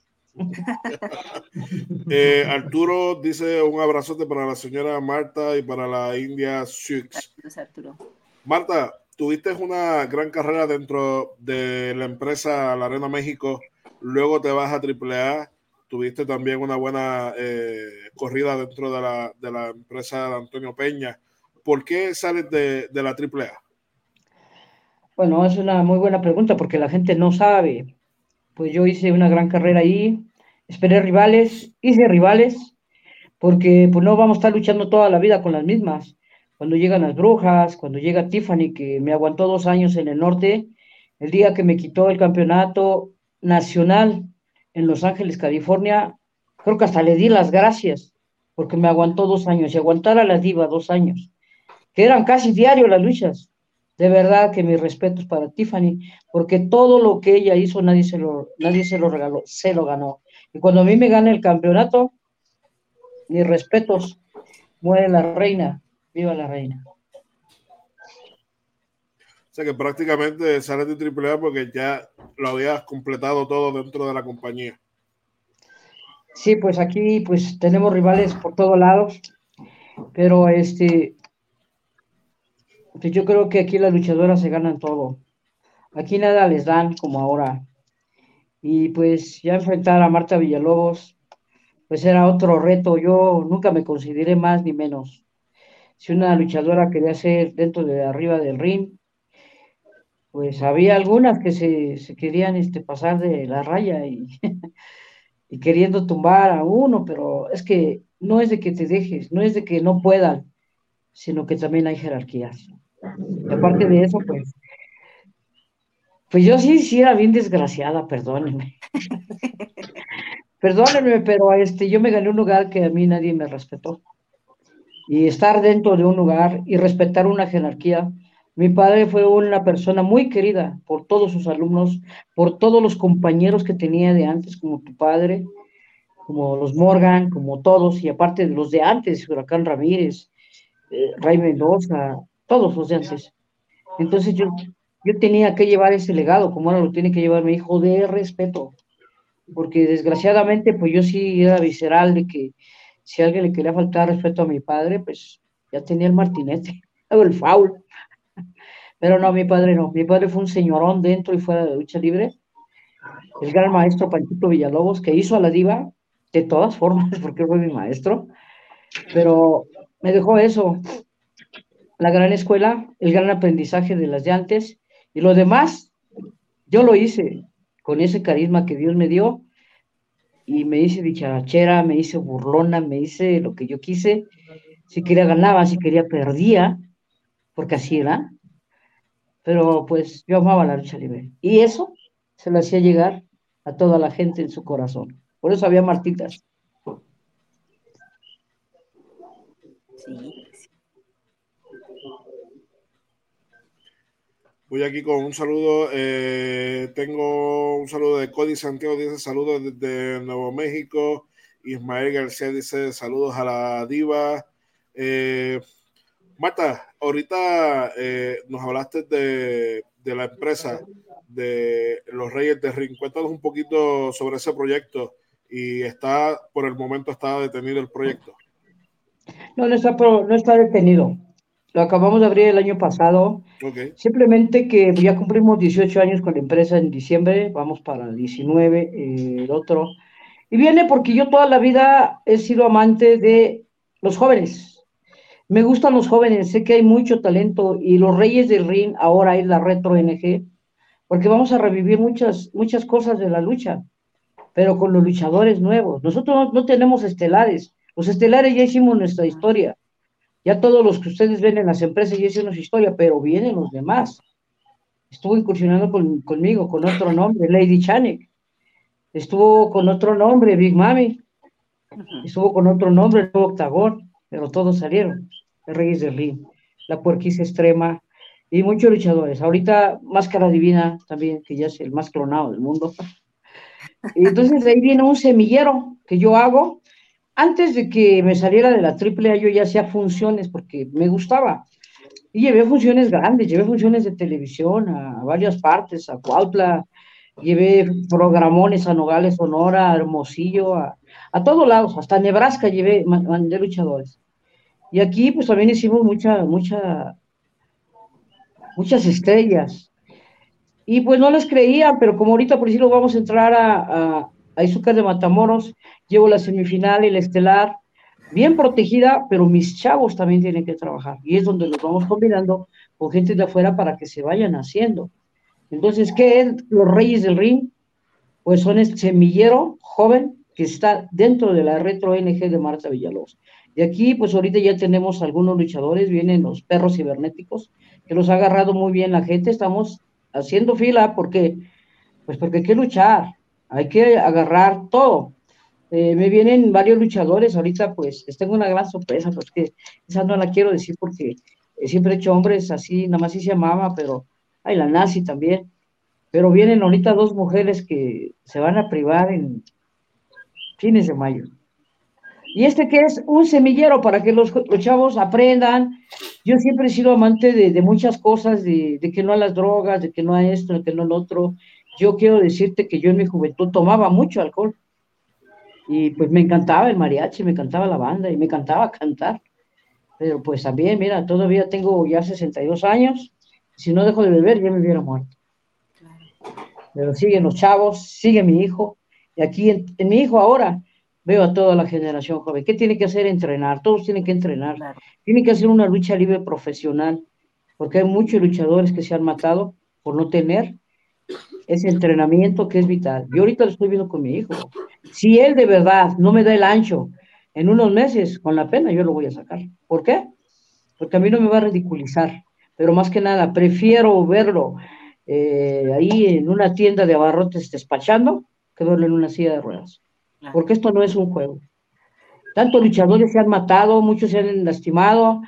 Arturo dice un abrazote para la señora Marta y para la India Sioux. Arturo. Marta, tuviste una gran carrera dentro de la empresa La Arena México, luego te vas a AAA, tuviste también una buena corrida dentro de la empresa de Antonio Peña. ¿Por qué sales de la AAA? Bueno, es una muy buena pregunta porque la gente no sabe. Pues yo hice una gran carrera ahí, esperé rivales, hice rivales, porque pues no vamos a estar luchando toda la vida con las mismas. Cuando llegan las brujas, cuando llega Tiffany, que me aguantó 2 años en el norte, el día que me quitó el campeonato nacional en Los Ángeles, California, creo que hasta le di las gracias, porque me aguantó 2 años, y aguantar a la diva 2 años, que eran casi diario las luchas. De verdad que mis respetos para Tiffany, porque todo lo que ella hizo nadie se lo regaló, se lo ganó. Y cuando a mí me gana el campeonato, mis respetos, muere la reina, viva la reina. O sea que prácticamente sales de AAA porque ya lo habías completado todo dentro de la compañía. Sí, pues aquí pues tenemos rivales por todos lados, pero pues yo creo que aquí las luchadoras se ganan todo. Aquí nada les dan como ahora. Y pues ya enfrentar a Marta Villalobos, pues era otro reto. Yo nunca me consideré más ni menos. Si una luchadora quería ser dentro de arriba del ring, pues había algunas que se querían pasar de la raya y queriendo tumbar a uno, pero es que no es de que te dejes, no es de que no puedan, sino que también hay jerarquías. Y aparte de eso, pues yo sí era bien desgraciada, perdónenme. Perdónenme, pero yo me gané un lugar que a mí nadie me respetó. y estar dentro de un lugar y respetar una jerarquía. Mi padre fue una persona muy querida por todos sus alumnos, por todos los compañeros que tenía de antes, como tu padre, como los Morgan, como todos, y aparte de los de antes, Huracán Ramírez, Ray Mendoza, todos los de antes. Entonces yo tenía que llevar ese legado, como ahora lo tiene que llevar mi hijo, de respeto, porque desgraciadamente pues yo sí era visceral de que si a alguien le quería faltar respeto a mi padre, pues ya tenía el martinete, o el foul. Pero no, mi padre no, mi padre fue un señorón dentro y fuera de lucha libre, el gran maestro Panchito Villalobos, que hizo a la diva, de todas formas, porque fue mi maestro, pero me dejó eso, la gran escuela, el gran aprendizaje de las de antes, y lo demás, yo lo hice con ese carisma que Dios me dio, y me hice dicharachera, me hice burlona, me hice lo que yo quise, si quería ganaba, si quería perdía, porque así era, pero pues yo amaba la lucha libre, y eso se lo hacía llegar a toda la gente en su corazón, por eso había martitas. Sí, sí. Voy aquí con un saludo. Tengo un saludo de Cody Santiago, dice saludos desde Nuevo México. Ismael García dice saludos a la diva. Marta, ahorita nos hablaste de la empresa de los Reyes de Ring. Cuéntanos un poquito sobre ese proyecto y por el momento está detenido el proyecto. No, no está detenido. Lo acabamos de abrir el año pasado. Okay. Simplemente que ya cumplimos 18 años con la empresa en diciembre, vamos para 19, el otro. Y viene porque yo toda la vida he sido amante de los jóvenes. Me gustan los jóvenes, sé que hay mucho talento y los Reyes del Ring ahora es la Retro NG, porque vamos a revivir muchas cosas de la lucha, pero con los luchadores nuevos. Nosotros no tenemos estelares. Los estelares ya hicimos nuestra historia. Ya todos los que ustedes ven en las empresas ya hicieron su historia, pero vienen los demás. Estuvo incursionando conmigo con otro nombre, Lady Chanek. Estuvo con otro nombre, Big Mami. Estuvo con otro nombre, el Octagón, pero todos salieron. El Reyes del Ring, la Puerquiza Extrema y muchos luchadores. Ahorita Máscara Divina también, que ya es el más clonado del mundo. Y entonces de ahí viene un semillero que yo hago. Antes de que me saliera de la AAA, yo ya hacía funciones porque me gustaba. Y llevé funciones grandes, llevé funciones de televisión a varias partes, a Cuautla, llevé programones a Nogales, Sonora, a Hermosillo, a todos lados, hasta Nebraska mandé luchadores. Y aquí pues también hicimos muchas estrellas. Y pues no les creían, pero como ahorita por decirlo vamos a entrar a Izúcar de Matamoros, llevo la semifinal y la estelar, bien protegida, pero mis chavos también tienen que trabajar. Y es donde los vamos combinando con gente de afuera para que se vayan haciendo. Entonces, ¿qué es los Reyes del Ring? Pues son este semillero joven que está dentro de la Retro NG de Marta Villalobos. Y aquí, pues ahorita ya tenemos algunos luchadores, vienen los perros cibernéticos, que los ha agarrado muy bien la gente, estamos haciendo fila porque, pues porque hay que luchar, hay que agarrar todo. Me vienen varios luchadores, ahorita pues les tengo una gran sorpresa, pero es que esa no la quiero decir porque siempre he hecho hombres así, nada más sí se llamaba, pero hay la nazi también, pero vienen ahorita dos mujeres que se van a privar en fines de mayo. Y este que es un semillero para que los chavos aprendan. Yo siempre he sido amante de muchas cosas, de que no a las drogas, de que no a esto, de que no al otro. Yo quiero decirte que yo en mi juventud tomaba mucho alcohol y pues me encantaba el mariachi, me encantaba la banda y me encantaba cantar. Pero pues también, mira, todavía tengo ya 62 años. Si no dejo de beber, ya me hubiera muerto. Pero siguen los chavos, sigue mi hijo. Y aquí en mi hijo ahora veo a toda la generación joven. ¿Qué tiene que hacer? Entrenar. Todos tienen que entrenar. Claro. Tienen que hacer una lucha libre profesional. Porque hay muchos luchadores que se han matado por no tener ese entrenamiento que es vital. Yo ahorita lo estoy viendo con mi hijo. Si él de verdad no me da el ancho en unos meses, con la pena yo lo voy a sacar. ¿Por qué? Porque a mí no me va a ridiculizar. Pero más que nada, prefiero verlo ahí en una tienda de abarrotes despachando que verlo en una silla de ruedas. Claro. Porque esto no es un juego. Tantos luchadores se han matado, muchos se han lastimado,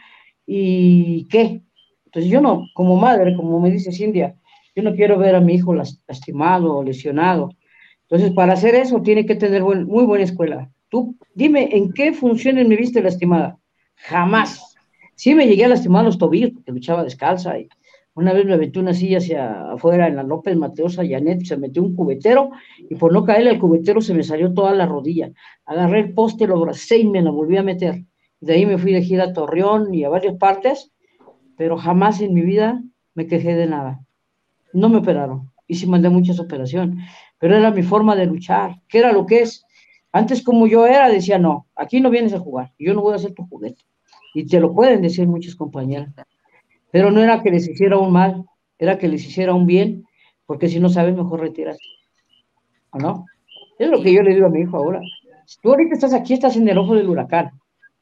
¿y qué? Entonces yo no, como madre, como me dice Cintia, yo no quiero ver a mi hijo lastimado o lesionado. Entonces, para hacer eso, tiene que tener muy buena escuela. Tú dime, ¿en qué funciones me viste lastimada? Jamás. Sí me llegué a lastimar los tobillos porque luchaba descalza y una vez me aventé una silla hacia afuera en la López Mateos a Janet, se metió un cubetero y por no caerle al cubetero se me salió toda la rodilla. Agarré el poste, lo abracé y me lo volví a meter. De ahí me fui de gira a Torreón y a varias partes, pero jamás en mi vida me quejé de nada. No me operaron y sí mandé muchas operaciones, pero era mi forma de luchar, que era lo que es. Antes como yo era, decía, no, aquí no vienes a jugar, yo no voy a ser tu juguete. Y te lo pueden decir muchas compañeras, pero no era que les hiciera un mal, era que les hiciera un bien, porque si no sabes, mejor retírate, ¿o no? Es lo que yo le digo a mi hijo ahora. Si tú ahorita estás aquí, estás en el ojo del huracán.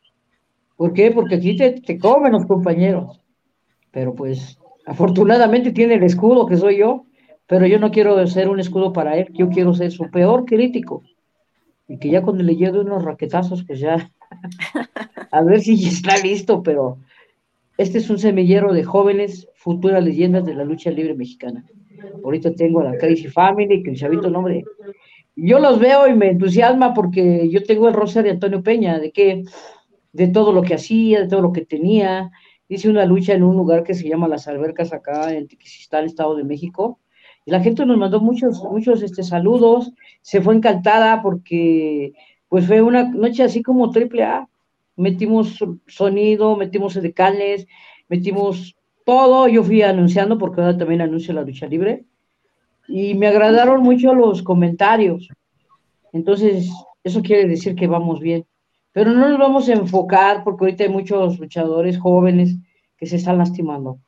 ¿Por qué? Porque aquí te comen los compañeros. Pero pues afortunadamente tiene el escudo que soy yo, pero yo no quiero ser un escudo para él, yo quiero ser su peor crítico. Y que ya cuando le llegue unos raquetazos, pues ya, a ver si ya está listo, pero este es un semillero de jóvenes, futuras leyendas de la lucha libre mexicana. Ahorita tengo a la Crazy Family, que el chavito nombre, yo los veo y me entusiasma porque yo tengo el roster de Antonio Peña, de todo lo que hacía, de todo lo que tenía. Hice una lucha en un lugar que se llama Las Albercas acá en Tiquisistán, Estado de México. Y la gente nos mandó muchos saludos. Se fue encantada porque pues fue una noche así como triple A. Metimos sonido, metimos edecanes, metimos todo. Yo fui anunciando porque ahora también anuncio la lucha libre. Y me agradaron mucho los comentarios. Entonces, eso quiere decir que vamos bien. Pero no nos vamos a enfocar porque ahorita hay muchos luchadores jóvenes que se están lastimando.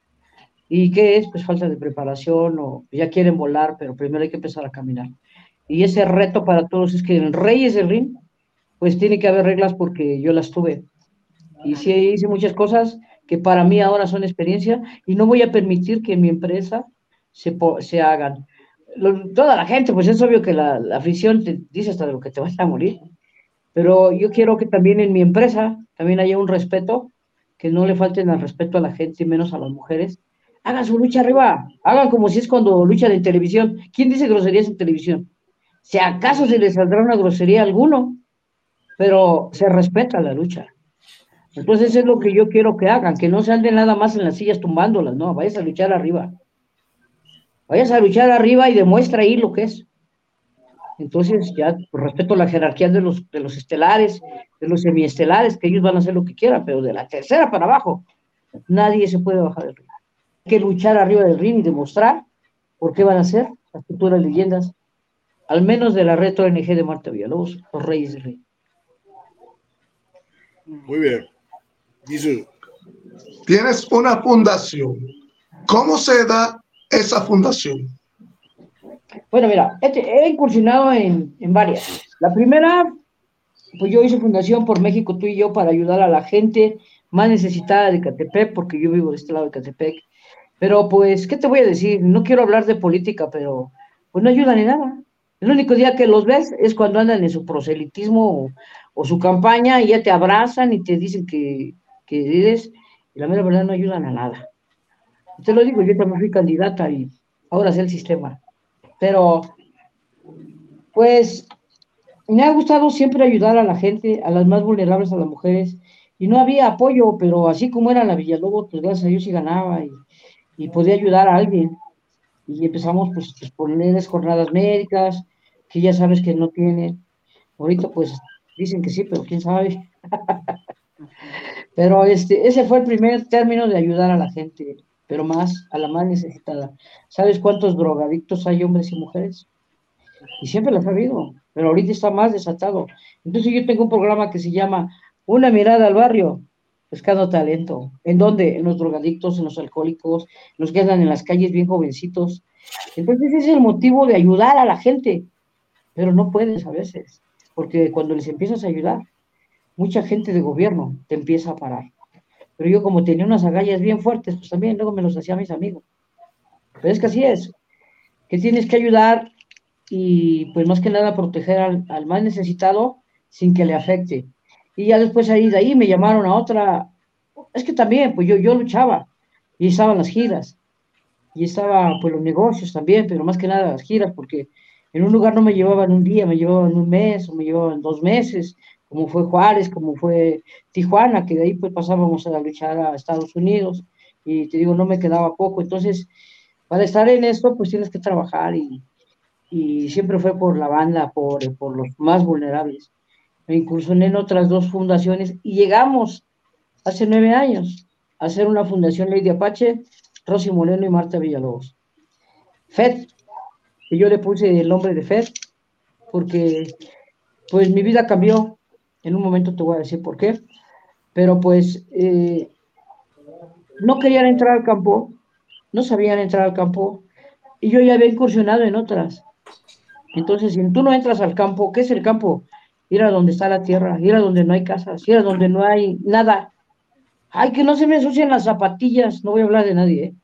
¿Y qué es? Pues falta de preparación o ya quieren volar, pero primero hay que empezar a caminar. Y ese reto para todos es que en Reyes del Ring, pues tiene que haber reglas porque yo las tuve. Y sí hice muchas cosas que para mí ahora son experiencia y no voy a permitir que en mi empresa se hagan. Toda la gente, pues es obvio que la afición te dice hasta de lo que te vas a morir, pero yo quiero que también en mi empresa también haya un respeto, que no le falten al respeto a la gente y menos a las mujeres. Hagan su lucha arriba, hagan como si es cuando luchan en televisión. ¿Quién dice groserías en televisión? Si acaso se les saldrá una grosería a alguno, pero se respeta la lucha. Entonces eso es lo que yo quiero que hagan, que no se anden nada más en las sillas tumbándolas, no, vayas a luchar arriba. Vayas a luchar arriba y demuestra ahí lo que es. Entonces ya pues, respeto la jerarquía de los estelares, de los semiestelares, que ellos van a hacer lo que quieran, pero de la tercera para abajo, nadie se puede bajar del ring. Hay que luchar arriba del ring y demostrar por qué van a ser las futuras leyendas, al menos de la Retro NG de Marta Villalobos, los Reyes del Ring. Muy bien. Jesús. Tienes una fundación. ¿Cómo se da esa fundación? Bueno, mira, he incursionado en varias. La primera, pues yo hice Fundación por México, tú y yo, para ayudar a la gente más necesitada de Catepec, porque yo vivo de este lado de Catepec. Pero pues, ¿qué te voy a decir? No quiero hablar de política, pero pues no ayudan en nada. El único día que los ves es cuando andan en su proselitismo o su campaña y ya te abrazan y te dicen que eres, y la mera verdad no ayudan a nada. Te lo digo, yo también fui candidata y ahora sé el sistema. Pero, pues, me ha gustado siempre ayudar a la gente, a las más vulnerables, a las mujeres, y no había apoyo, pero así como era la Villalobos, pues gracias a Dios sí ganaba y podía ayudar a alguien. Y empezamos pues ponerles jornadas médicas, que ya sabes que no tienen. Ahorita pues dicen que sí, pero quién sabe. Pero ese fue el primer término de ayudar a la gente, pero más a la más necesitada. ¿Sabes cuántos drogadictos hay, hombres y mujeres? Y siempre las ha habido, pero ahorita está más desatado. Entonces yo tengo un programa que se llama Una mirada al barrio, pescando talento. ¿En dónde? En los drogadictos, en los alcohólicos, en los que andan en las calles bien jovencitos. Entonces ese es el motivo de ayudar a la gente, pero no puedes a veces, porque cuando les empiezas a ayudar, mucha gente de gobierno te empieza a parar. Pero yo como tenía unas agallas bien fuertes, pues también luego me los hacía a mis amigos. Pero es que así es, que tienes que ayudar y pues más que nada proteger al más necesitado sin que le afecte. Y ya después de ahí me llamaron a otra. Es que también, pues yo luchaba y estaban las giras y estaba pues los negocios también, pero más que nada las giras, porque en un lugar no me llevaban un día, me llevaban un mes o me llevaban 2 meses, como fue Juárez, como fue Tijuana, que de ahí pues pasábamos a luchar a Estados Unidos y te digo, no me quedaba poco. Entonces, para estar en esto, pues tienes que trabajar y siempre fue por la banda, por los más vulnerables. Me incursioné en otras dos fundaciones y llegamos hace 9 años a hacer una fundación Lady Apache, Rosy Moreno y Marta Villalobos. FED, que yo le puse el nombre de FED, porque pues mi vida cambió. En un momento te voy a decir por qué, pero pues no querían entrar al campo, no sabían entrar al campo, y yo ya había incursionado en otras. Entonces, si tú no entras al campo, ¿qué es el campo? Ir a donde está la tierra, ir a donde no hay casas, ir a donde no hay nada. Ay, que no se me ensucien las zapatillas, no voy a hablar de nadie, ¿eh?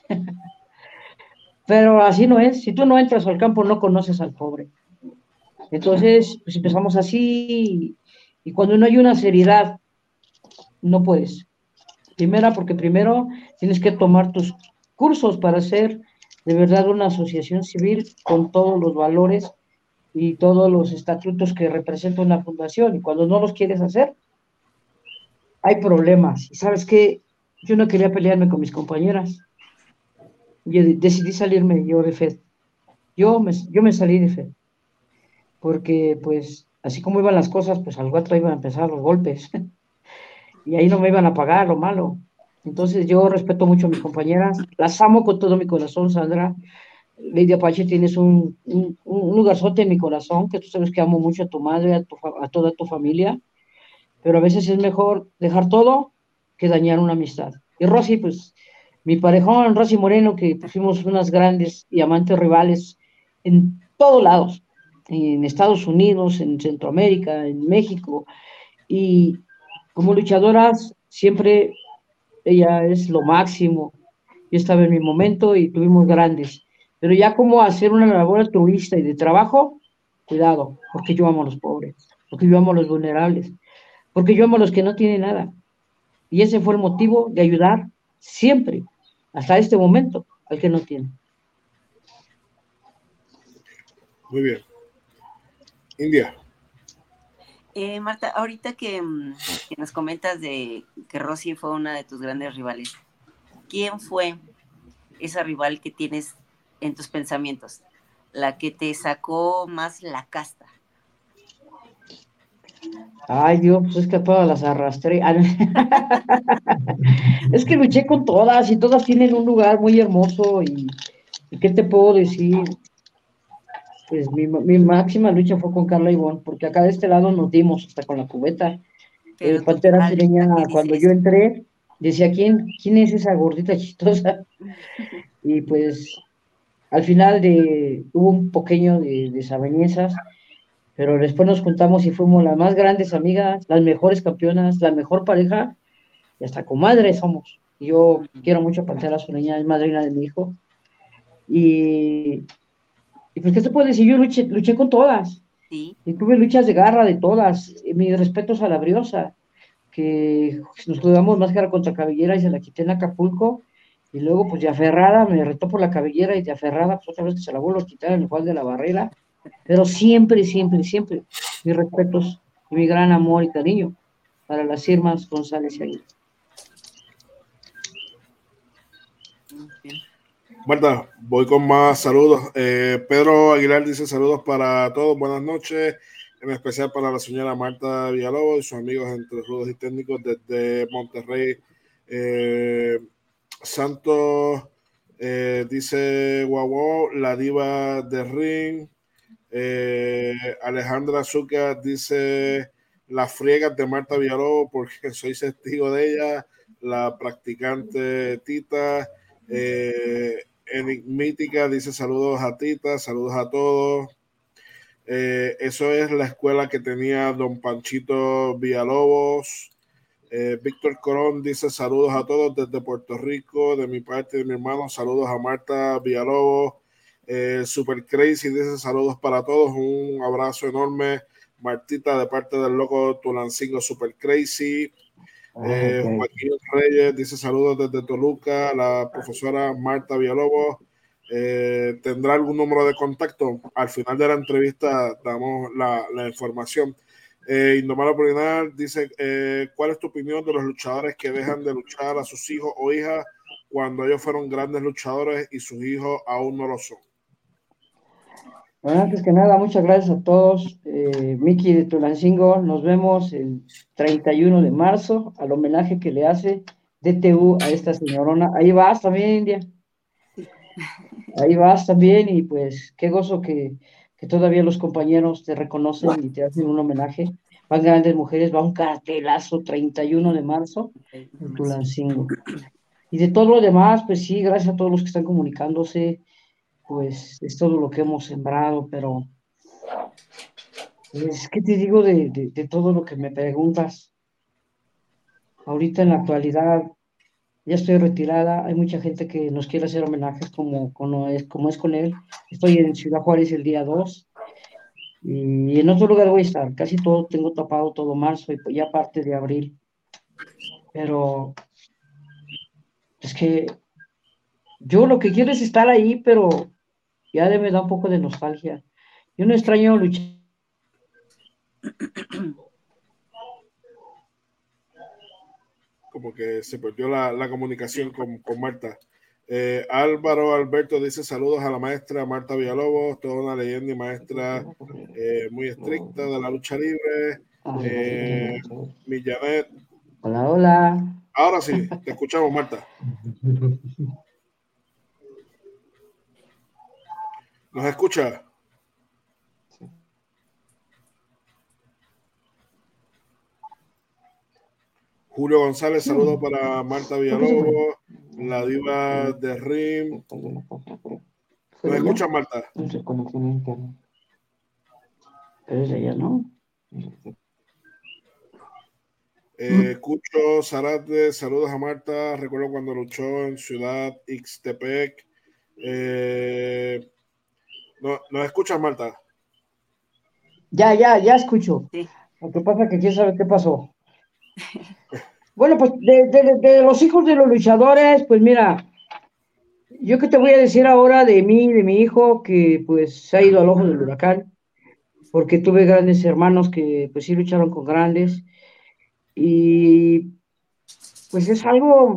Pero así no es. Si tú no entras al campo, no conoces al pobre. Entonces, pues empezamos así y cuando no hay una seriedad, no puedes. Primera, porque primero tienes que tomar tus cursos para ser de verdad una asociación civil con todos los valores y todos los estatutos que representa una fundación. Y cuando no los quieres hacer, hay problemas. Y sabes qué, yo no quería pelearme con mis compañeras. Yo decidí salirme yo de FED. Yo me salí de FED. Porque pues así como iban las cosas, pues al rato iban a empezar los golpes y ahí no me iban a pagar lo malo. Entonces yo respeto mucho a mis compañeras, las amo con todo mi corazón, Sandra. Lady Apache, tienes un lugarzote en mi corazón, que tú sabes que amo mucho a tu madre, a toda tu familia, pero a veces es mejor dejar todo que dañar una amistad. Y Rosy, pues mi parejón, Rosy Moreno, que fuimos unas grandes y amantes rivales en todos lados, en Estados Unidos, en Centroamérica, en México, y como luchadoras siempre ella es lo máximo. Yo estaba en mi momento y tuvimos grandes, pero ya como hacer una labor altruista y de trabajo, cuidado, porque yo amo a los pobres, porque yo amo a los vulnerables, porque yo amo a los que no tienen nada. Y ese fue el motivo de ayudar siempre, hasta este momento, al que no tiene. Muy bien. India. Marta, ahorita que nos comentas de que Rosy fue una de tus grandes rivales, ¿quién fue esa rival que tienes en tus pensamientos? La que te sacó más la casta. Ay, Dios, pues es que a todas las arrastré. Es que luché con todas y todas tienen un lugar muy hermoso y ¿qué te puedo decir? Pues mi máxima lucha fue con Carla Ivonne, porque acá de este lado nos dimos hasta con la cubeta. Pero tu Pantera rival, Sureña, ¿a qué cuando dice yo eso? entré, decía, ¿quién es esa gordita chistosa? Y pues al final hubo un pequeño de desavenencias, pero después nos juntamos y fuimos las más grandes amigas, las mejores campeonas, la mejor pareja, y hasta comadres somos. Y yo quiero mucho a Pantera Sureña, es madrina de mi hijo. Y, y pues, ¿qué te puedo decir? Yo luché con todas. Sí. Y tuve luchas de garra de todas. Mis respetos a la Briosa, que nos jugamos máscara contra cabellera y se la quité en Acapulco. Y luego, pues de aferrada, me retó por la cabellera y de aferrada, pues otra vez que se la vuelvo a quitar en el Juan de la Barrera. Pero siempre, siempre, siempre, mis respetos y mi gran amor y cariño para las Irmas González y Aguirre. Marta, voy con más saludos. Pedro Aguilar dice saludos para todos, buenas noches, en especial para la señora Marta Villalobos y sus amigos entre rudos y técnicos desde Monterrey. Santos dice guau, la diva de ring. Alejandra Azúcar dice las friegas de Marta Villalobos porque soy testigo de ella, la practicante Tita. Enigmítica dice saludos a Tita, saludos a todos. Eso es la escuela que tenía don Panchito Villalobos. Víctor Corón dice saludos a todos desde Puerto Rico, de mi parte y de mi hermano, saludos a Marta Villalobos. Super Crazy dice saludos para todos, un abrazo enorme Martita de parte del loco Tulancingo Super Crazy. Okay. Joaquín Reyes dice saludos desde Toluca. La profesora Marta Villalobos tendrá algún número de contacto. Al final de la entrevista damos la información. Indomable Polinar dice ¿cuál es tu opinión de los luchadores que dejan de luchar a sus hijos o hijas cuando ellos fueron grandes luchadores y sus hijos aún no lo son? Bueno, antes que nada, muchas gracias a todos. Miki de Tulancingo, nos vemos el 31 de marzo al homenaje que le hace DTU a esta señorona. Ahí vas también, India. Ahí vas también y pues qué gozo que todavía los compañeros te reconocen y te hacen un homenaje. Van grandes mujeres, va un cartelazo 31 de marzo en Tulancingo. Y de todo lo demás, pues sí, gracias a todos los que están comunicándose, pues es todo lo que hemos sembrado, pero pues, ¿qué te digo de todo lo que me preguntas? Ahorita en la actualidad ya estoy retirada, hay mucha gente que nos quiere hacer homenajes como es con él. Estoy en Ciudad Juárez el día 2 y en otro lugar voy a estar, casi todo tengo tapado todo marzo y ya parte de abril, pero es que yo lo que quiero es estar ahí, pero ya me da un poco de nostalgia. Yo no extraño luchar. Como que se perdió la comunicación con Marta. Álvaro Alberto dice saludos a la maestra Marta Villalobos, toda una leyenda y maestra muy estricta de la lucha libre. Millanet. Hola, hola. Ahora sí, te escuchamos, Marta. ¿Nos escucha? Julio González, saludos para Marta Villalobos, la diva de RIM. ¿Nos escucha, Marta? Pero es ella, ¿no? Cucho Zarate, saludos a Marta. Recuerdo cuando luchó en Ciudad Ixtepec. ¿Nos escuchas, Marta? Ya escucho. Sí. Lo que pasa es que quién sabe qué pasó. Bueno, pues de los hijos de los luchadores, pues mira, yo qué te voy a decir ahora de mí, de mi hijo, que pues se ha ido al ojo del huracán, porque tuve grandes hermanos que pues sí lucharon con grandes, y pues es algo,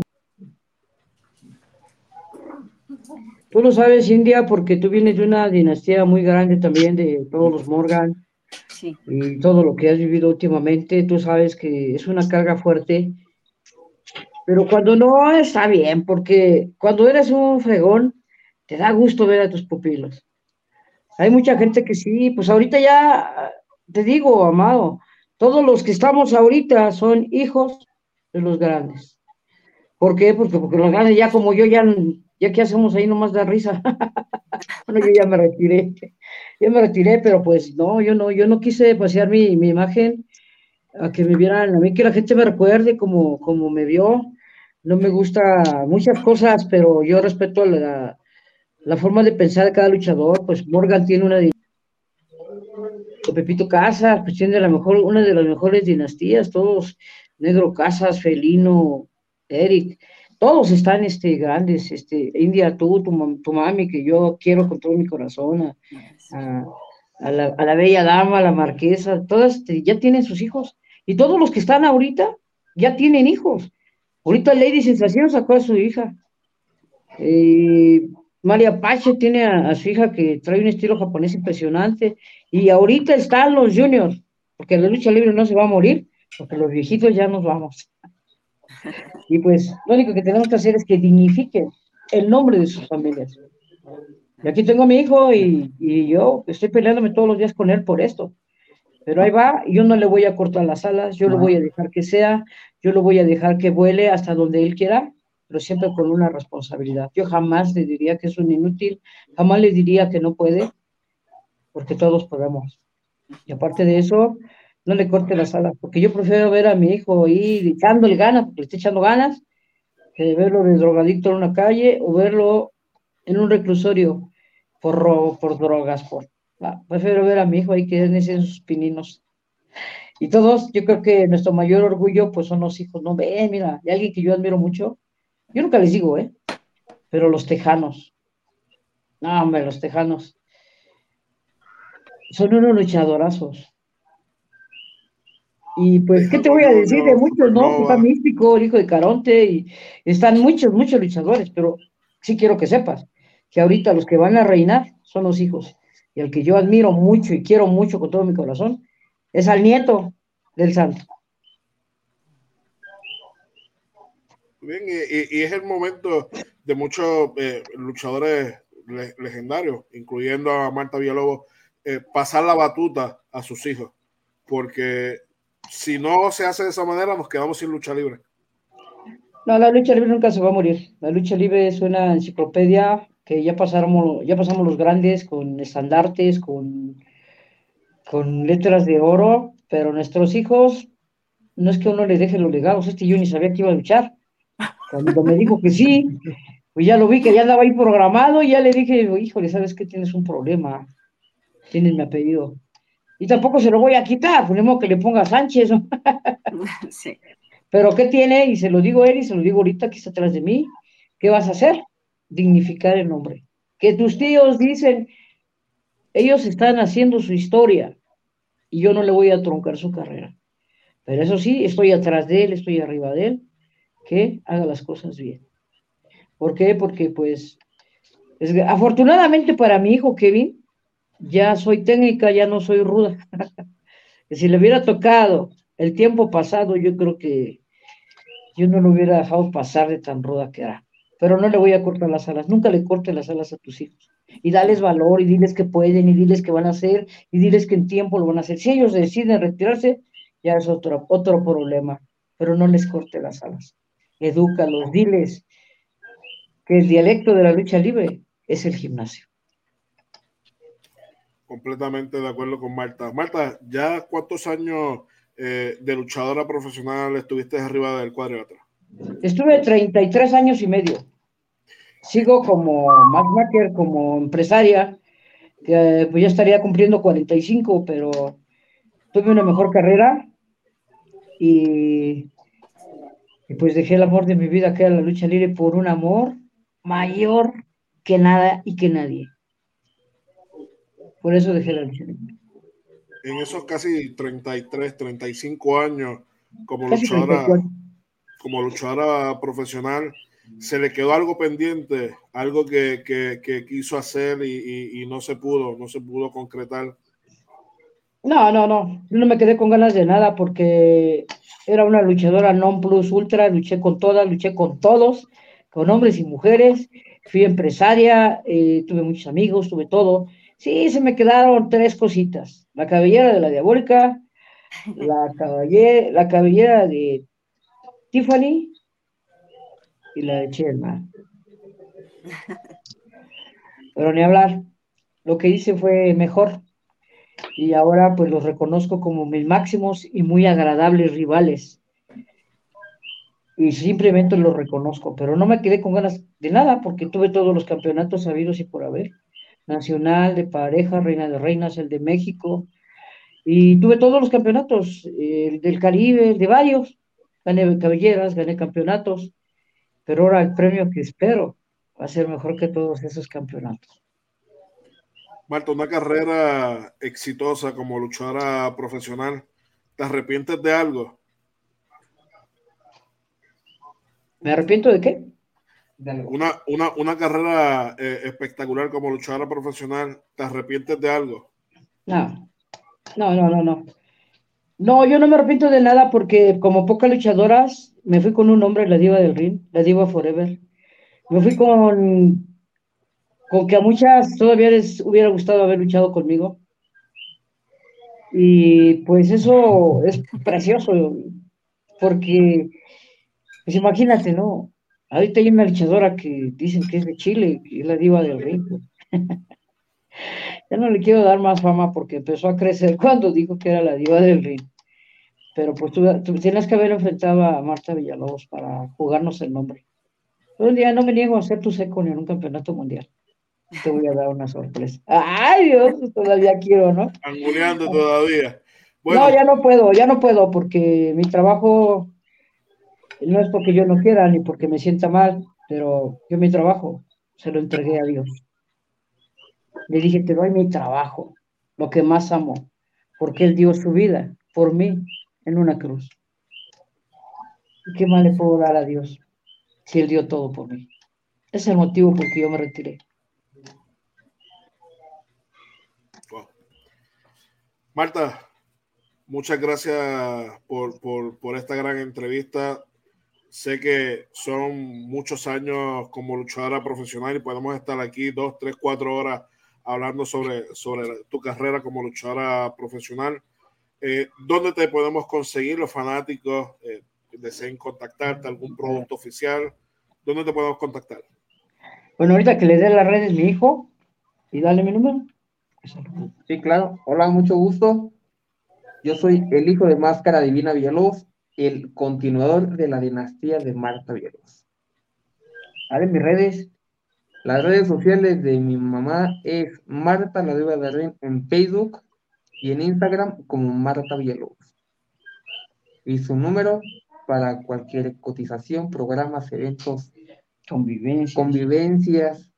tú lo sabes, India, porque tú vienes de una dinastía muy grande también de todos los Morgan, Sí. y todo lo que has vivido últimamente, tú sabes que es una carga fuerte, pero cuando no está bien, porque cuando eres un fregón, te da gusto ver a tus pupilos. Hay mucha gente que sí, pues ahorita ya, te digo, amado, todos los que estamos ahorita son hijos de los grandes. ¿Por qué? Porque los grandes ya como yo, ya qué hacemos ahí nomás da risa. Bueno, yo ya me retiré, pero pues no, yo no quise pasear mi imagen a que me vieran, a mí que la gente me recuerde como me vio. No me gusta muchas cosas, pero yo respeto la forma de pensar de cada luchador. Pues Morgan tiene Pepito Casas, pues tiene una de las mejores dinastías, todos, Negro Casas, Felino, Eric, todos están grandes, India, tu mami, que yo quiero con todo mi corazón, a, a la bella dama, a la marquesa, todas ya tienen sus hijos, y todos los que están ahorita ya tienen hijos. Ahorita Lady Sensación sacó a su hija. María Pache tiene a su hija que trae un estilo japonés impresionante. Y ahorita están los juniors, porque la lucha libre no se va a morir, porque los viejitos ya nos vamos. Y pues lo único que tenemos que hacer es que dignifiquen el nombre de sus familias. Y aquí tengo a mi hijo y yo estoy peleándome todos los días con él por esto. Pero ahí va, y yo no le voy a cortar las alas, yo lo voy a dejar que sea, yo lo voy a dejar que vuele hasta donde él quiera, pero siempre con una responsabilidad. Yo jamás le diría que es un inútil, jamás le diría que no puede, porque todos podemos. Y aparte de eso, no le corte las alas, porque yo prefiero ver a mi hijo ir echándole ganas, porque le está echando ganas, que verlo de drogadicto en una calle o verlo en un reclusorio por robo, por drogas, prefiero ver a mi hijo ahí que en sus pininos. Y todos, yo creo que nuestro mayor orgullo, pues son los hijos, ¿no? Ve, mira, y alguien que yo admiro mucho, yo nunca les digo, pero los tejanos, no, hombre, los tejanos, son unos luchadorazos. Y pues, ¿qué te Tejano voy a decir de Junior, muchos, no? Pues está Supernova. Místico, el hijo de Caronte, y están muchos, muchos luchadores, pero sí quiero que sepas que ahorita los que van a reinar son los hijos. Y el que yo admiro mucho y quiero mucho con todo mi corazón es al nieto del santo. Bien, y es el momento de muchos luchadores legendarios, incluyendo a Marta Villalobos, pasar la batuta a sus hijos, porque si no se hace de esa manera, nos quedamos sin lucha libre. No, la lucha libre nunca se va a morir. La lucha libre es una enciclopedia que ya pasamos los grandes con estandartes, con letras de oro, pero nuestros hijos, no es que uno les deje los legados, yo ni sabía que iba a luchar. Cuando me dijo que sí, pues ya lo vi que ya andaba ahí programado y ya le dije, híjole, ¿sabes qué? Tienes un problema, tienes mi apellido. Y tampoco se lo voy a quitar, ponemos que le ponga Sánchez, ¿no? Sí. Pero ¿qué tiene? Y se lo digo a él y se lo digo ahorita que está atrás de mí. ¿Qué vas a hacer? Dignificar el nombre. Que tus tíos dicen, ellos están haciendo su historia y yo no le voy a truncar su carrera. Pero eso sí, estoy atrás de él, estoy arriba de él, que haga las cosas bien. ¿Por qué? Porque pues, afortunadamente para mi hijo Kevin, ya soy técnica, ya no soy ruda. Si le hubiera tocado el tiempo pasado, yo creo que yo no lo hubiera dejado pasar de tan ruda que era. Pero no le voy a cortar las alas, nunca le cortes las alas a tus hijos. Y dales valor, y diles que pueden, y diles que van a hacer, y diles que en tiempo lo van a hacer. Si ellos deciden retirarse, ya es otro problema. Pero no les corte las alas. Edúcalos, diles que el dialecto de la lucha libre es el gimnasio. Completamente de acuerdo con Marta. Marta, ¿ya cuántos años de luchadora profesional estuviste arriba del cuadrilátero? Estuve 33 años y medio. Sigo como matchmaker, como empresaria, que pues ya estaría cumpliendo 45, pero tuve una mejor carrera y, y pues dejé el amor de mi vida, que era la lucha libre, por un amor mayor que nada y que nadie. Por eso dejé la lucha libre. En esos casi 33, 35 años como Casi 34. luchadora profesional, ¿se le quedó algo pendiente? Algo que quiso hacer y no se pudo concretar. No me quedé con ganas de nada porque era una luchadora non plus ultra, luché con todas, luché con todos, con hombres y mujeres, fui empresaria, tuve muchos amigos, tuve todo. Sí, se me quedaron tres cositas, la cabellera de la Diabólica, la cabellera de Tiffany y la de Chelma. Pero ni hablar, lo que hice fue mejor y ahora pues los reconozco como mis máximos y muy agradables rivales. Y simplemente lo reconozco, pero no me quedé con ganas de nada porque tuve todos los campeonatos sabidos y por haber, nacional, de pareja, reina de reinas, el de México, y tuve todos los campeonatos, el del Caribe, el de varios, gané cabelleras, gané campeonatos, pero ahora el premio que espero va a ser mejor que todos esos campeonatos. Marta, una carrera exitosa como luchadora profesional, ¿te arrepientes de algo? ¿Me arrepiento de qué? Una carrera espectacular como luchadora profesional, ¿te arrepientes de algo? No. No, yo no me arrepiento de nada porque como pocas luchadoras, me fui con un hombre, la diva del ring, la diva forever. Me fui con que a muchas todavía les hubiera gustado haber luchado conmigo. Y pues eso es precioso, porque, pues imagínate, ¿no? Ahorita hay una luchadora que dicen que es de Chile, que es la diva del ring. Ya no le quiero dar más fama porque empezó a crecer cuando dijo que era la diva del ring. Pero pues tú tienes que haber enfrentado a Marta Villalobos para jugarnos el nombre. Pero un día no me niego a ser tu seco en un campeonato mundial. Te voy a dar una sorpresa. ¡Ay, Dios! Todavía quiero, ¿no? Anguleando todavía. Bueno, No, ya no puedo, porque mi trabajo no es porque yo no quiera ni porque me sienta mal, pero yo mi trabajo se lo entregué a Dios. Le dije, te doy mi trabajo, lo que más amo, porque Él dio su vida por mí en una cruz. ¿Y qué más le puedo dar a Dios si Él dio todo por mí? Ese es el motivo por que yo me retiré. wow. Marta, muchas gracias por esta gran entrevista. Sé que son muchos años como luchadora profesional y podemos estar aquí 2, 3, 4 horas hablando sobre tu carrera como luchadora profesional. ¿Dónde te podemos conseguir los fanáticos que deseen contactarte, algún producto oficial? ¿Dónde te podemos contactar? Bueno, ahorita que le dé las redes mi hijo y dale mi número. Sí, claro. Hola, mucho gusto. Yo soy el hijo de Máscara Divina Villalobos, el continuador de la dinastía de Marta Villalobos. Dale mis redes. Las redes sociales de mi mamá es Marta la Diva de Ren en Facebook y en Instagram como Marta Villalobos. Y su número para cualquier cotización, programas, eventos, convivencias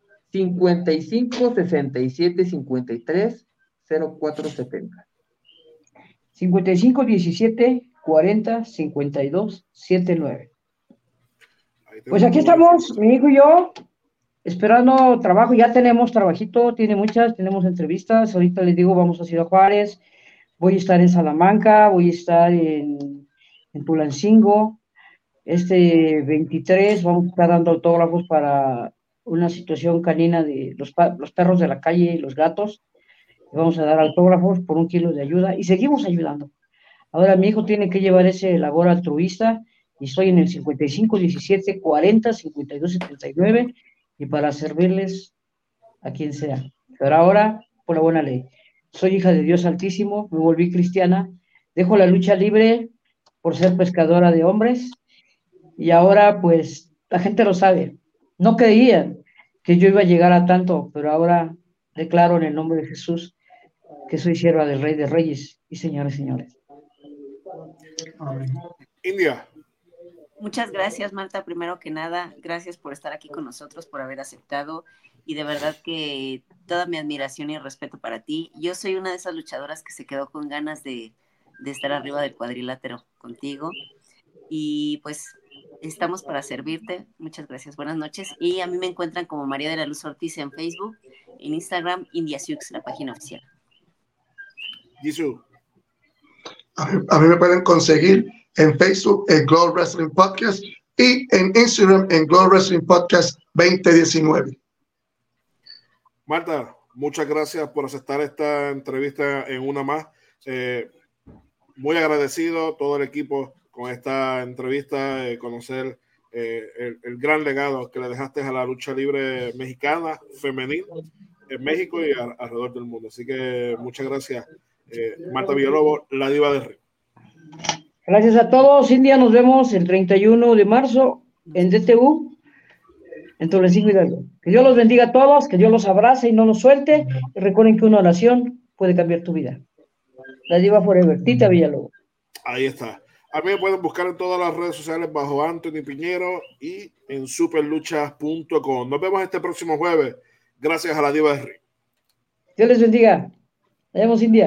55 67 53 04 70. 55 17 40 52 79. Pues aquí estamos, mi hijo y yo, esperando trabajo. Ya tenemos trabajito, tenemos entrevistas. Ahorita les digo, vamos a Ciudad Juárez, voy a estar en Salamanca, voy a estar en Tulancingo. Este 23 vamos a estar dando autógrafos para una situación canina de los perros de la calle y los gatos. Vamos a dar autógrafos por 1 kilo de ayuda y seguimos ayudando. Ahora mi hijo tiene que llevar ese labor altruista y estoy en el 55 17 40 52 79 y para servirles a quien sea. Pero ahora, por la buena ley, soy hija de Dios Altísimo, me volví cristiana, dejo la lucha libre por ser pescadora de hombres y ahora pues la gente lo sabe. No creían que yo iba a llegar a tanto, pero ahora declaro en el nombre de Jesús que soy sierva del Rey de Reyes y señores, señores. India. Muchas gracias, Marta. Primero que nada, gracias por estar aquí con nosotros, por haber aceptado y de verdad que toda mi admiración y respeto para ti. Yo soy una de esas luchadoras que se quedó con ganas de estar arriba del cuadrilátero contigo y pues estamos para servirte. Muchas gracias, buenas noches. Y a mí me encuentran como María de la Luz Ortiz en Facebook, en Instagram, India Sioux, la página oficial. Jisoo. A mí me pueden conseguir en Facebook en Glow Wrestling Podcast y en Instagram en Glow Wrestling Podcast 2019. Marta, muchas gracias por aceptar esta entrevista en una más. Muy agradecido todo el equipo con esta entrevista, conocer el gran legado que le dejaste a la lucha libre mexicana, femenil, en México y alrededor del mundo. Así que muchas gracias, Marta Villalobos, la diva del ring. Gracias a todos, India, nos vemos el 31 de marzo en DTU, en Tulancingo Hidalgo. Que Dios los bendiga a todos, que Dios los abrace y no los suelte. Y recuerden que una oración puede cambiar tu vida. La diva forever, Tita Villalobos. Ahí está. A mí me pueden buscar en todas las redes sociales bajo Anthony Piñero y en superluchas.com. Nos vemos este próximo jueves. Gracias a la diva del ring. Dios les bendiga. Nos vemos, India.